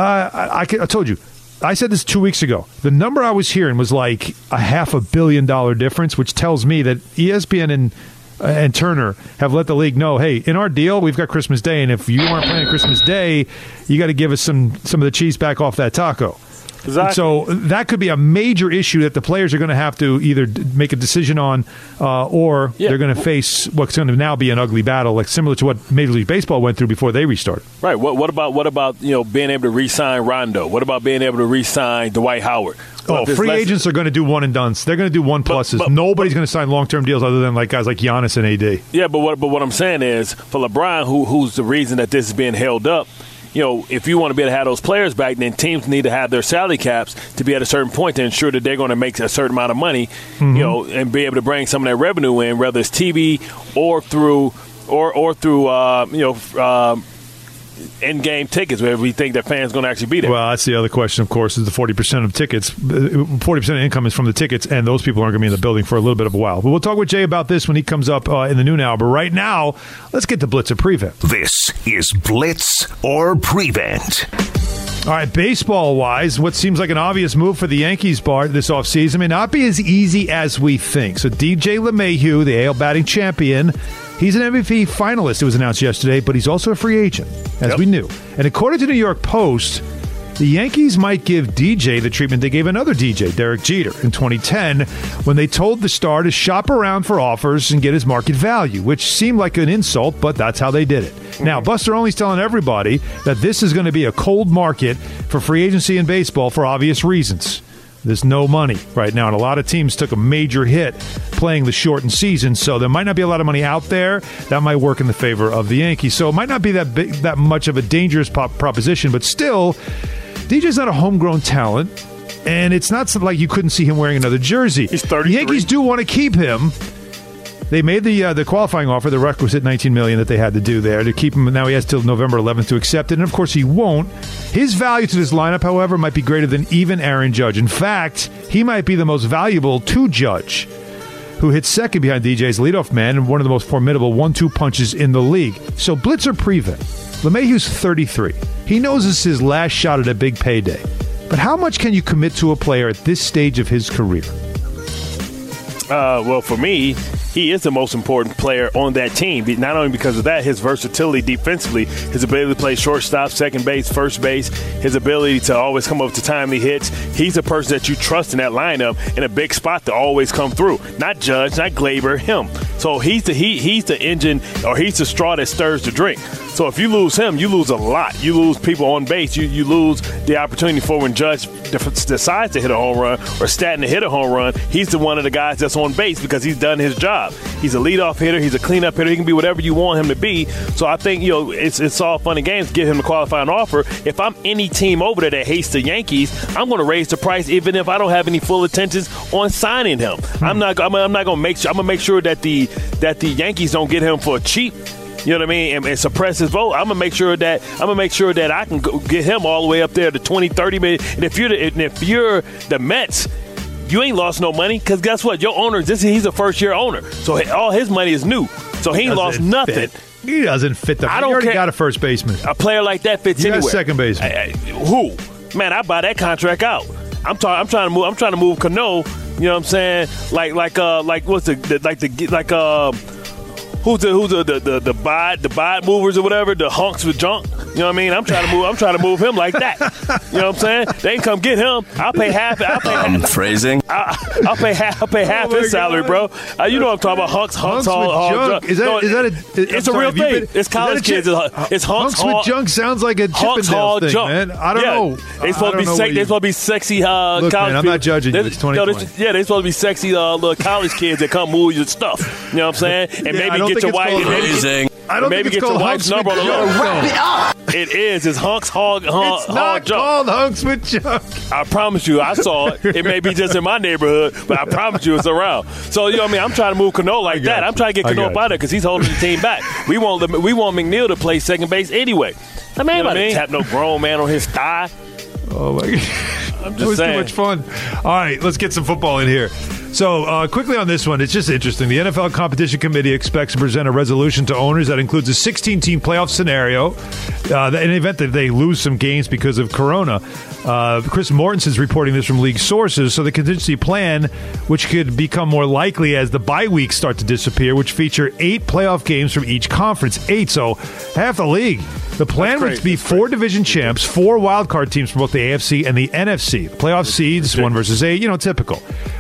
I told you, I said this 2 weeks ago. The number I was hearing was like $500 million difference, which tells me that ESPN and Turner have let the league know, hey, in our deal, we've got Christmas Day, and if you aren't playing Christmas Day, you got to give us some of the cheese back off that taco. Exactly. So that could be a major issue that the players are going to have to either make a decision on, or they're going to face what's going to now be an ugly battle, like similar to what Major League Baseball went through before they restarted. Right. What about being able to re-sign Rondo? What about being able to re-sign Dwight Howard? Free agents are going to do one and dones. They're going to do one pluses. Nobody's going to sign long-term deals other than like guys like Giannis and AD. Yeah, but what I'm saying is, for LeBron, who's the reason that this is being held up, if you want to be able to have those players back, then teams need to have their salary caps to be at a certain point to ensure that they're going to make a certain amount of money, and be able to bring some of that revenue in, whether it's TV or through in-game tickets, where we think that fans going to actually be there. Well, that's the other question, of course, is the 40% of tickets. 40% of income is from the tickets, and those people aren't going to be in the building for a little bit of a while. But we'll talk with Jay about this when he comes up in the noon hour. But right now, let's get to Blitz or Prevent. This is Blitz or Prevent. All right, baseball-wise, what seems like an obvious move for the Yankees, Bart, this offseason may not be as easy as we think. So DJ LeMahieu, the AL batting champion, he's an MVP finalist, it was announced yesterday, but he's also a free agent, as we knew. And according to New York Post, the Yankees might give DJ the treatment they gave another DJ, Derek Jeter, in 2010 when they told the star to shop around for offers and get his market value, which seemed like an insult, but that's how they did it. Now, Buster Olney's telling everybody that this is going to be a cold market for free agency in baseball for obvious reasons. There's no money right now, and a lot of teams took a major hit playing the shortened season, so there might not be a lot of money out there. That might work in the favor of the Yankees. So it might not be that much of a dangerous proposition, but still, DJ's not a homegrown talent, and it's not like you couldn't see him wearing another jersey. He's 33. The Yankees do want to keep him. They made the qualifying offer, the requisite $19 million that they had to do there to keep him. Now he has till November 11th to accept it, and of course he won't. His value to this lineup, however, might be greater than even Aaron Judge. In fact, he might be the most valuable to Judge, who hits second behind DJ's leadoff man and one of the most formidable 1-2 punches in the league. So blitz or prevent? LeMahieu's 33. He knows this is his last shot at a big payday. But how much can you commit to a player at this stage of his career? Well, for me, he is the most important player on that team. Not only because of that, his versatility defensively, his ability to play shortstop, second base, first base, his ability to always come up to timely hits. He's a person that you trust in that lineup in a big spot to always come through. Not Judge, not Glaber, him. So he's the engine, or he's the straw that stirs the drink. So if you lose him, you lose a lot. You lose people on base. You lose the opportunity for when Judge decides to hit a home run or Stanton to hit a home run. He's the one of the guys that's on base because he's done his job. He's a leadoff hitter. He's a cleanup hitter. He can be whatever you want him to be. So I think, it's all fun and games to get him a qualifying offer. If I'm any team over there that hates the Yankees, I'm going to raise the price even if I don't have any full intentions on signing him. I'm not going to make sure. I'm going to make sure that the Yankees don't get him for cheap. You know what I mean? And suppress his vote. I'm gonna make sure that I can get him all the way up there to 20-30 million. And if you're the Mets, you ain't lost no money because guess what? Your owner, he's a first-year owner, so all his money is new. So he ain't lost nothing. He doesn't fit the. I don't already care. got a first baseman. A player like that fits you anywhere. Got a second baseman. Who? Man, I buy that contract out. I'm trying to move Cano. You know what I'm saying? Who's the bod movers or whatever, the hunks with junk? You know what I mean? I'm trying to move him like that. You know what I'm saying? They can come get him. I'll pay half. Phrasing. I'll pay half his salary, bro. You know what I'm talking about? Hunks with junk. It's a real thing. It's college kids. It's hunks with junk sounds like a Chippendale thing, junk. man. I don't know. They supposed to be sexy. Look, college man, I'm not judging you. It's 2020. They supposed to be sexy little college kids that come move your stuff. You know what I'm saying? And maybe get your wife. I don't think it's called Hunks with Junk. Wrap it up. It is. It's Hunks Hog Junk. It's not called Hunks with Junk. I promise you, I saw it. It may be just in my neighborhood, but I promise you it's around. So, you know what I mean? I'm trying to move Cano like that. I'm trying to get Cano out of there because he's holding the team back. We want McNeil to play second base anyway. I mean, I'm about to tap no grown man on his thigh. Oh, my God. I'm just saying. Too much fun. All right, let's get some football in here. So, quickly on this one, it's just interesting. The NFL Competition Committee expects to present a resolution to owners that includes a 16-team playoff scenario in the event that they lose some games because of Corona. Chris Mortensen is reporting this from league sources. So the contingency plan, which could become more likely as the bye weeks start to disappear, which feature 8 playoff games from each conference. 8, so half the league. The plan would be 4 division champs, 4 wildcard teams from both the AFC and the NFC. Playoff seeds, 1 versus 8, typical.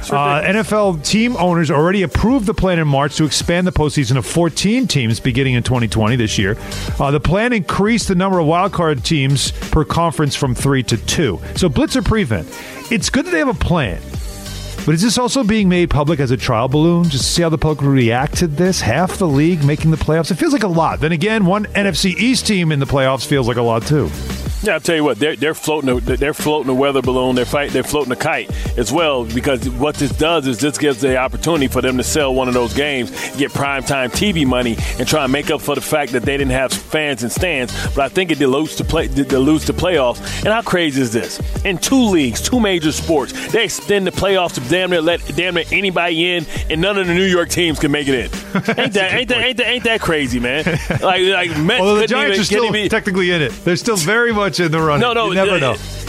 NFL team owners already approved the plan in March to expand the postseason of 14 teams beginning in 2020 this year. The plan increased the number of wildcard teams per conference from 3 to 2. So blitz or prevent. It's good that they have a plan. But is this also being made public as a trial balloon? Just to see how the public will react to this? Half the league making the playoffs? It feels like a lot. Then again, one NFC East team in the playoffs feels like a lot too. Yeah, I'll tell you what, they're floating a weather balloon. They're floating a kite as well, because what this does is this gives the opportunity for them to sell one of those games, get primetime TV money, and try and make up for the fact that they didn't have fans and stands. But I think it dilutes the playoffs. And how crazy is this? In 2 leagues, 2 major sports, they extend the playoffs to damn near anybody in, and none of the New York teams can make it in. Ain't that crazy, man? Like Mets. Well, the Giants are still technically in it. They're still very much in the running. No, you never know.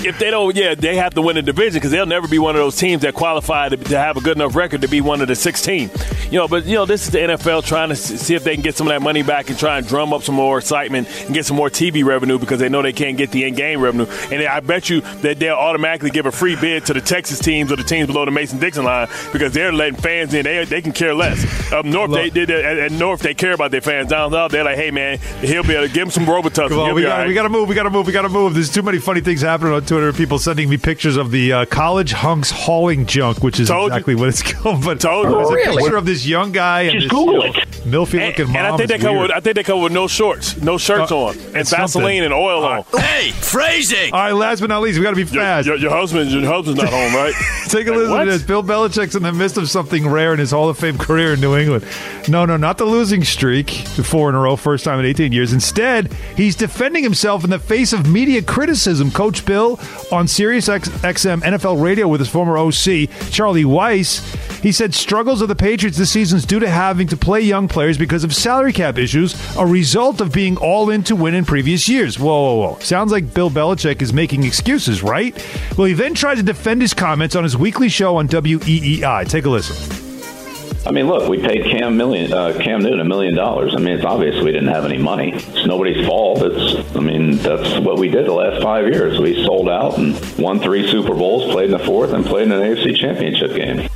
If they don't, they have to win the division because they'll never be one of those teams that qualify to have a good enough record to be one of the 16. But this is the NFL trying to see if they can get some of that money back and try and drum up some more excitement and get some more TV revenue because they know they can't get the in-game revenue. And I bet you that they'll automatically give a free bid to the Texas teams or the teams below the Mason-Dixon line because they're letting fans in. They can care less. Up north, at North, they care about their fans. Down south, they're like, hey, man, he'll be able to give them some Robitussin. Come on, we got to move. There's too many funny things happening on Twitter. People sending me pictures of the college hunks hauling junk, which is exactly what it's called. But there's a picture of this young guy and this milfy-looking mom. And I think they come with no shorts, no shirts on, and Vaseline and oil on. Hey, phrasing! All right, last but not least, we got to be fast. Your husband's not home, right? Take a listen to this. Bill Belichick's in the midst of something rare in his Hall of Fame career in New England. No, not the losing streak, 4 in a row, first time in 18 years. Instead, he's defending himself in the face of media criticism. Coach Bill on Sirius XM NFL radio with his former OC, Charlie Weiss, he said struggles of the Patriots this season is due to having to play young players because of salary cap issues, a result of being all in to win in previous years. Whoa. Sounds like Bill Belichick is making excuses, right? Well, he then tried to defend his comments on his weekly show on WEEI. Take a listen. I mean, look, we paid Cam Newton $1 million. I mean, it's obvious we didn't have any money. It's nobody's fault. That's what we did the last 5 years. We sold out and won 3 Super Bowls, played in the 4th, and played in an AFC Championship game.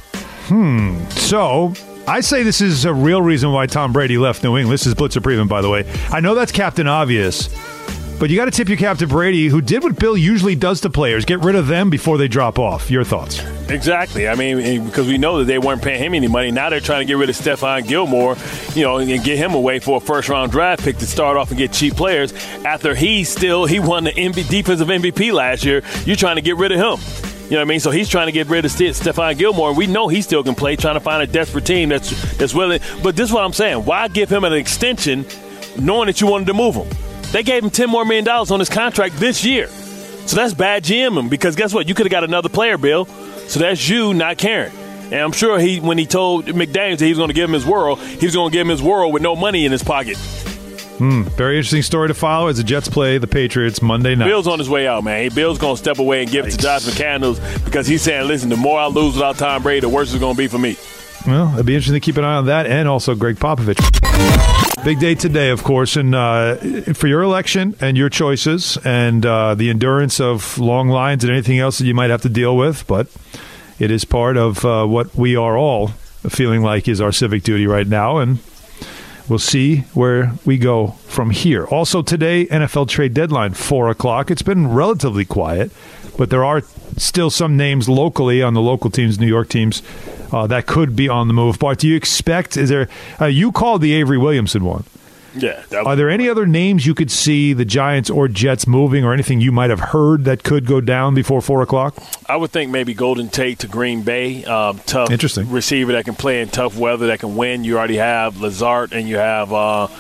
So I say this is a real reason why Tom Brady left New England. This is Blitzer Previn, by the way. I know that's Captain Obvious, but you got to tip your cap to Brady, who did what Bill usually does to players, get rid of them before they drop off. Your thoughts? Exactly. I mean, because we know that they weren't paying him any money. Now they're trying to get rid of Stephon Gilmore, and get him away for a first-round draft pick to start off and get cheap players. After he won the defensive MVP last year, you're trying to get rid of him. You know what I mean? So he's trying to get rid of Stephon Gilmore. We know he still can play, trying to find a desperate team that's willing. But this is what I'm saying. Why give him an extension knowing that you wanted to move him? They gave him $10 million more on his contract this year. So that's bad GMing because guess what? You could have got another player, Bill. So that's you not caring. And I'm sure when he told McDaniels that he was going to give him his world, he was going to give him his world with no money in his pocket. Very interesting story to follow as the Jets play the Patriots Monday night. Bill's on his way out, man. Bill's going to step away and give it to Josh McDaniels because he's saying, listen, the more I lose without Tom Brady, the worse it's going to be for me. Well, it'll be interesting to keep an eye on that and also Greg Popovich. Big day today, of course, and for your election and your choices and the endurance of long lines and anything else that you might have to deal with, but it is part of what we are all feeling like is our civic duty right now, and we'll see where we go from here. Also today, NFL trade deadline, 4 o'clock. It's been relatively quiet, but there are still some names locally on the local teams, New York teams, that could be on the move. Bart, do you expect, you called the Avery Williamson one. Yeah. Are there any other names you could see the Giants or Jets moving or anything you might have heard that could go down before 4 o'clock? I would think maybe Golden Tate to Green Bay. Tough receiver that can play in tough weather, that can win. You already have Lazard and you have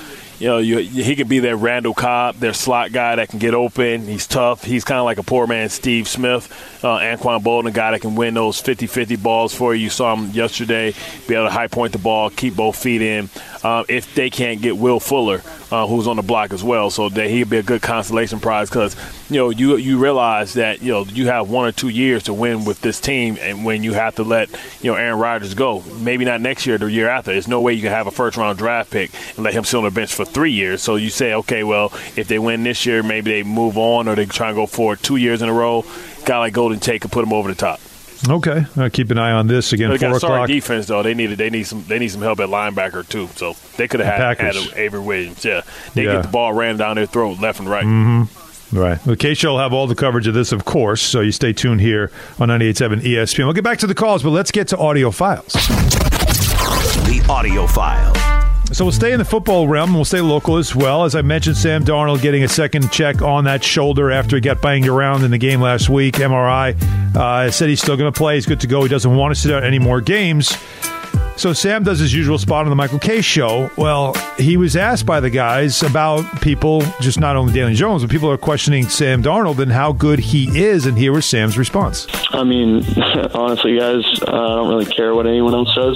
he could be their Randall Cobb, their slot guy that can get open. He's tough. He's kind of like a poor man's Steve Smith. Anquan Boldin, a guy that can win those 50-50 balls for you. You saw him yesterday be able to high point the ball, keep both feet in. If they can't get Will Fuller, who's on the block as well, so that he'd be a good consolation prize because you realize that you have 1 or 2 years to win with this team, and when you have to let Aaron Rodgers go, maybe not next year, the year after. There's no way you can have a first-round draft pick and let him sit on the bench for 3 years. So you say, okay, well, if they win this year, maybe they move on or they try and go for 2 years in a row. A guy like Golden Tate could put him over the top. Okay, I'll keep an eye on this again. 4 o'clock. Sorry, defense though. They need some help at linebacker too. So they could have had Avery Williams. Yeah, they get the ball ran down their throat left and right. Mm-hmm. Right. Well, K-Show will have all the coverage of this, of course. So you stay tuned here on 98.7 ESPN. We'll get back to the calls, but let's get to audio files. The audio file. So we'll stay in the football realm, and we'll stay local as well. As I mentioned, Sam Darnold getting a second check on that shoulder after he got banged around in the game last week. MRI said he's still going to play. He's good to go. He doesn't want to sit out any more games. So Sam does his usual spot on the Michael Kay Show. Well, he was asked by the guys about people, just not only Daniel Jones, but people are questioning Sam Darnold and how good he is, and here was Sam's response. I mean, honestly, guys, I don't really care what anyone else says.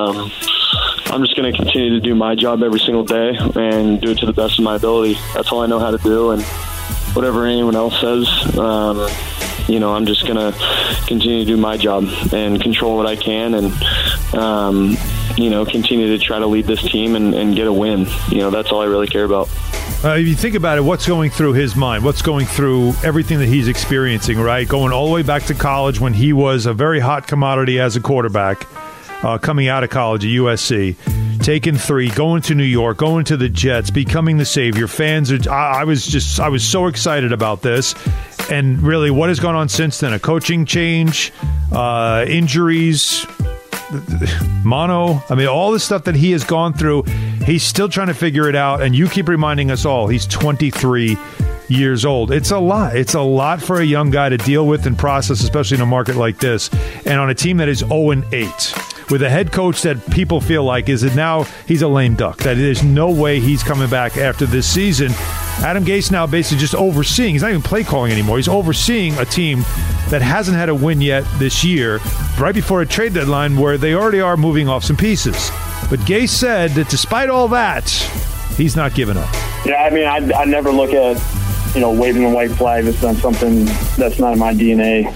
I'm just going to continue to do my job every single day and do it to the best of my ability. That's all I know how to do, and whatever anyone else says, I'm just going to continue to do my job and control what I can and, continue to try to lead this team and get a win. That's all I really care about. If you think about it, what's going through his mind? What's going through everything that he's experiencing, right? Going all the way back to college when he was a very hot commodity as a quarterback, coming out of college at USC, taking 3, going to New York, going to the Jets, becoming the savior. Fans are. I was so excited about this. And really, what has gone on since then? A coaching change, injuries, mono. I mean, all the stuff that he has gone through, he's still trying to figure it out. And you keep reminding us all, he's 23 years old. It's a lot. It's a lot for a young guy to deal with and process, especially in a market like this. And on a team that is 0-8, with a head coach that people feel like is it now he's a lame duck, that there's no way he's coming back after this season. Adam Gase now basically just overseeing. He's not even play calling anymore. He's overseeing a team that hasn't had a win yet this year, right before a trade deadline where they already are moving off some pieces. But Gase said that despite all that, he's not giving up. Yeah, I mean, I never look at, waving a white flag. It's not something that's not in my DNA.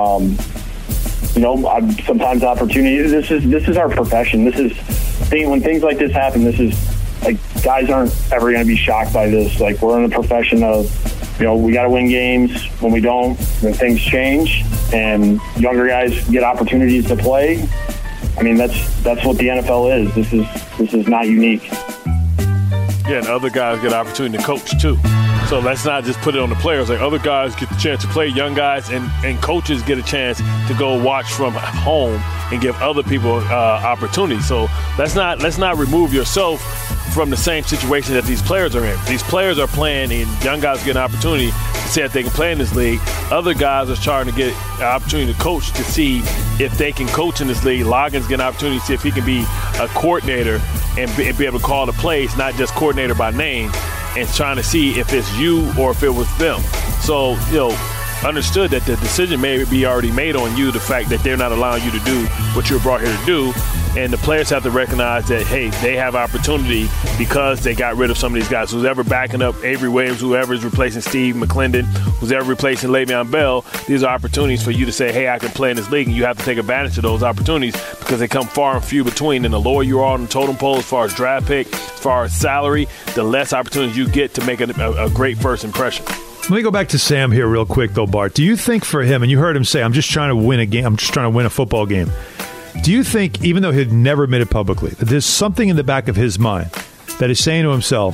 Sometimes opportunity. This is our profession. When things like this happen, this is like guys aren't ever going to be shocked by this. Like we're in a profession of, we got to win games. When we don't, then things change, and younger guys get opportunities to play. I mean, that's what the NFL is. This is not unique. Yeah, and other guys get opportunity to coach too. So let's not just put it on the players. Like other guys get the chance to play, young guys, and coaches get a chance to go watch from home and give other people opportunity. So let's not remove yourself from the same situation that these players are in. These players are playing, and young guys get an opportunity to see if they can play in this league. Other guys are trying to get an opportunity to coach to see if they can coach in this league. Loggins get an opportunity to see if he can be a coordinator and be able to call the plays, not just coordinator by name, and trying to see if it's you or if it was them. So, understood that the decision may be already made on you, the fact that they're not allowing you to do what you're brought here to do. And the players have to recognize that, hey, they have opportunity because they got rid of some of these guys. Who's ever backing up Avery Williams, whoever is replacing Steve McClendon, who's ever replacing Le'Veon Bell, these are opportunities for you to say, hey, I can play in this league. And you have to take advantage of those opportunities because they come far and few between. And the lower you are on the totem pole as far as draft pick, as far as salary, the less opportunities you get to make a great first impression. Let me go back to Sam here real quick, though, Bart. Do you think for him, and you heard him say, I'm just trying to win a game, I'm just trying to win a football game. Do you think, even though he'd never admitted publicly, that there's something in the back of his mind that is saying to himself,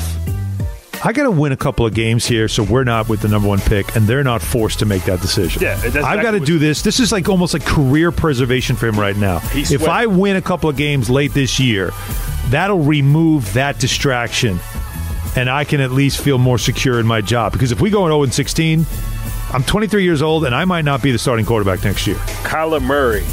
I got to win a couple of games here so we're not with the number 1 pick and they're not forced to make that decision. Yeah, I've got to do this. This is like almost like career preservation for him right now. If I win a couple of games late this year, that'll remove that distraction and I can at least feel more secure in my job. Because if we go in 0-16, I'm 23 years old and I might not be the starting quarterback next year. Kyler Murray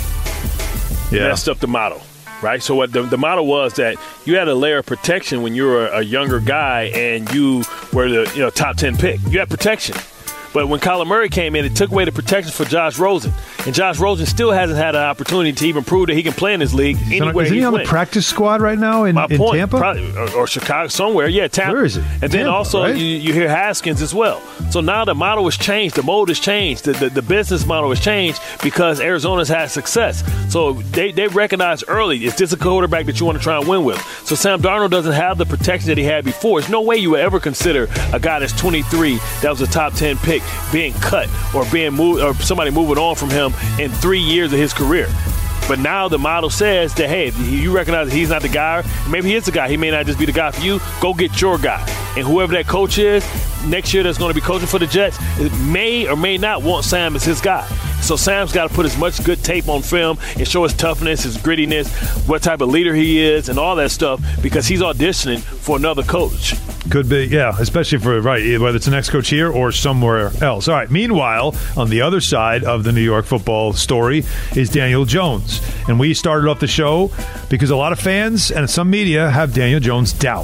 messed up the model, right? So what the model was that you had a layer of protection when you were a younger guy and you were the top 10 pick. You had protection. But when Kyler Murray came in, it took away the protection for Josh Rosen. And Josh Rosen still hasn't had an opportunity to even prove that he can play in this league anywhere. Is he on the practice squad right now in Tampa? Probably, or Chicago, somewhere. Yeah, Tampa. Where is he? And Tampa, then also right? you hear Haskins as well. So now the model has changed. The mold has changed. The business model has changed because Arizona's had success. So they recognize early, is this a quarterback that you want to try and win with? So Sam Darnold doesn't have the protection that he had before. There's no way you would ever consider a guy that's 23 that was a top 10 pick being cut or being moved or somebody moving on from him in 3 years of his career. But now the model says that, hey, if you recognize that he's not the guy, maybe he is the guy. He may not just be the guy for you. Go get your guy. And whoever that coach is next year that's going to be coaching for the Jets may or may not want Sam as his guy. So Sam's got to put as much good tape on film and show his toughness, his grittiness, what type of leader he is, and all that stuff because he's auditioning for another coach. Could be, yeah, especially for, right, whether it's the next coach here or somewhere else. All right, meanwhile, on the other side of the New York football story is Daniel Jones. And we started off the show because a lot of fans and some media have Daniel Jones doubt.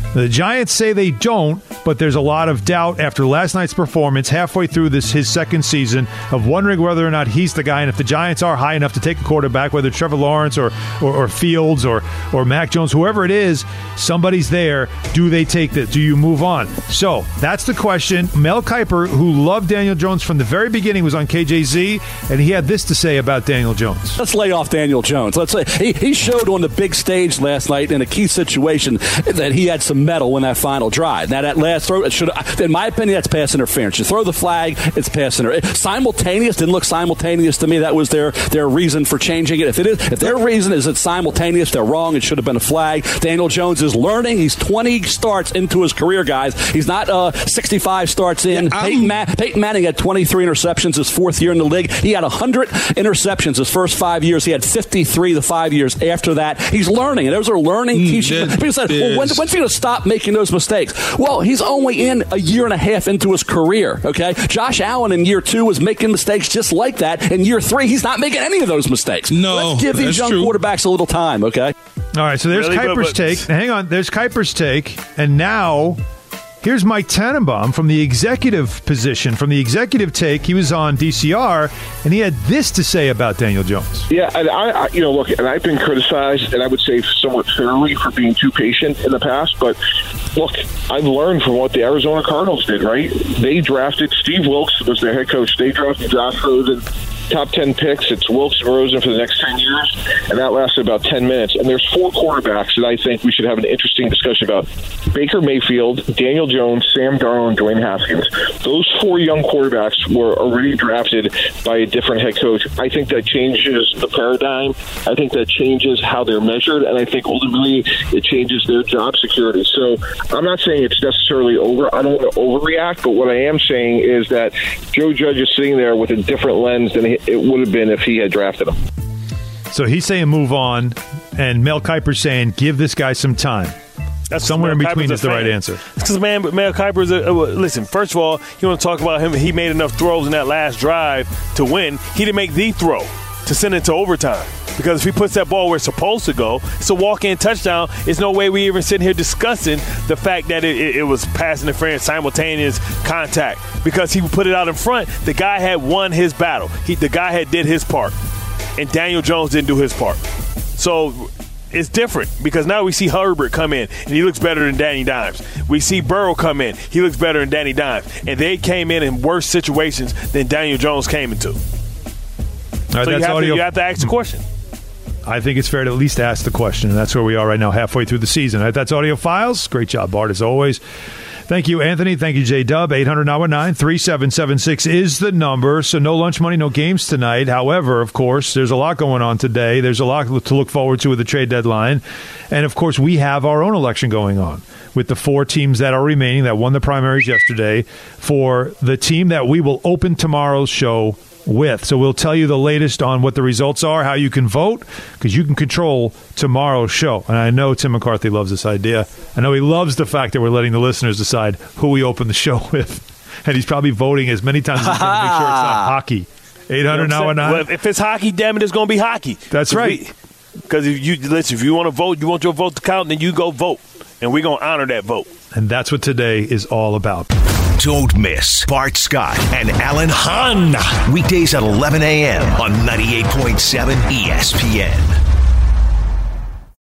The Giants say they don't, but there's a lot of doubt after last night's performance, halfway through his second season, of wondering whether or not he's the guy, and if the Giants are high enough to take a quarterback, whether it's Trevor Lawrence or Fields or Mac Jones, whoever it is, somebody's there. Do they take this? Do you move on? So that's the question. Mel Kiper, who loved Daniel Jones from the very beginning, was on KJZ, and he had this to say about Daniel Jones. Let's lay off Daniel Jones. Let's say he showed on the big stage last night in a key situation that he had some metal in that final drive. Now, that last throw, in my opinion, that's pass interference. You throw the flag, it's pass interference. Simultaneous didn't look simultaneous to me. That was their reason for changing it. If their reason is it's simultaneous, they're wrong. It should have been a flag. Daniel Jones is learning. He's 20 starts into his career, guys. He's not 65 starts in. Peyton Manning had 23 interceptions his fourth year in the league. He had 100 interceptions his first 5 years. He had 53 the 5 years after that. He's learning, and those are learning teachings. People said, well, when's he going to stop making those mistakes? Well, he's only in a year and a half into his career, okay? Josh Allen in year 2 was making mistakes just like that. In year 3, he's not making any of those mistakes. No, let's give these young quarterbacks a little time, okay? All right, so there's Kiper's take. Hang on, there's Kiper's take, and now here's Mike Tannenbaum from the executive position, from the executive take. He was on DCR, and he had this to say about Daniel Jones. Yeah, and I look, and I've been criticized, and I would say somewhat fairly, for being too patient in the past. But look, I've learned from what the Arizona Cardinals did. Right? They drafted Steve Wilkes was their head coach. They drafted Josh Rosen. Top 10 picks. It's Wilkes and Rosen for the next 10 years, and that lasted about 10 minutes. And there's 4 quarterbacks that I think we should have an interesting discussion about: Baker Mayfield, Daniel Jones, Sam Darnold, and Dwayne Haskins. Those 4 young quarterbacks were already drafted by a different head coach. I think that changes the paradigm. I think that changes how they're measured, and I think ultimately it changes their job security. So I'm not saying it's necessarily over. I don't want to overreact, but what I am saying is that Joe Judge is sitting there with a different lens than it would have been if he had drafted him. So he's saying move on, and Mel Kiper's saying give this guy some time. That's somewhere in between is the right answer. Because, Mel Kiper is listen, first of all, you want to talk about him. He made enough throws in that last drive to win. He didn't make the throw to send it to overtime. Because if he puts that ball where it's supposed to go, it's a walk-in touchdown. There's no way we even sitting here discussing the fact that it was pass interference, simultaneous contact. Because he put it out in front, the guy had won his battle. The guy had did his part, and Daniel Jones didn't do his part. So it's different because now we see Herbert come in, and he looks better than Danny Dimes. We see Burrow come in. He looks better than Danny Dimes. And they came in worse situations than Daniel Jones came into. All right, so you have to ask the question. I think it's fair to at least ask the question, and that's where we are right now, halfway through the season. All right, that's Audio Files. Great job, Bart, as always. Thank you, Anthony. Thank you, J-Dub. 800-919-3776 is the number. So no lunch money, no games tonight. However, of course, there's a lot going on today. There's a lot to look forward to with the trade deadline. And, of course, we have our own election going on with the 4 teams that are remaining that won the primaries yesterday for the team that we will open tomorrow's show with. So we'll tell you the latest on what the results are, how you can vote, because you can control tomorrow's show. And I know Tim McCarthy loves this idea. I know he loves the fact that we're letting the listeners decide who we open the show with. And he's probably voting as many times as he can to make sure it's not hockey. 800-919. Well, if it's hockey, damn it, it's going to be hockey. That's right. Because if you want to vote, you want your vote to count, then you go vote. And we're going to honor that vote. And that's what today is all about. Don't miss Bart Scott and Alan Hahn. Weekdays at 11 a.m. on 98.7 ESPN.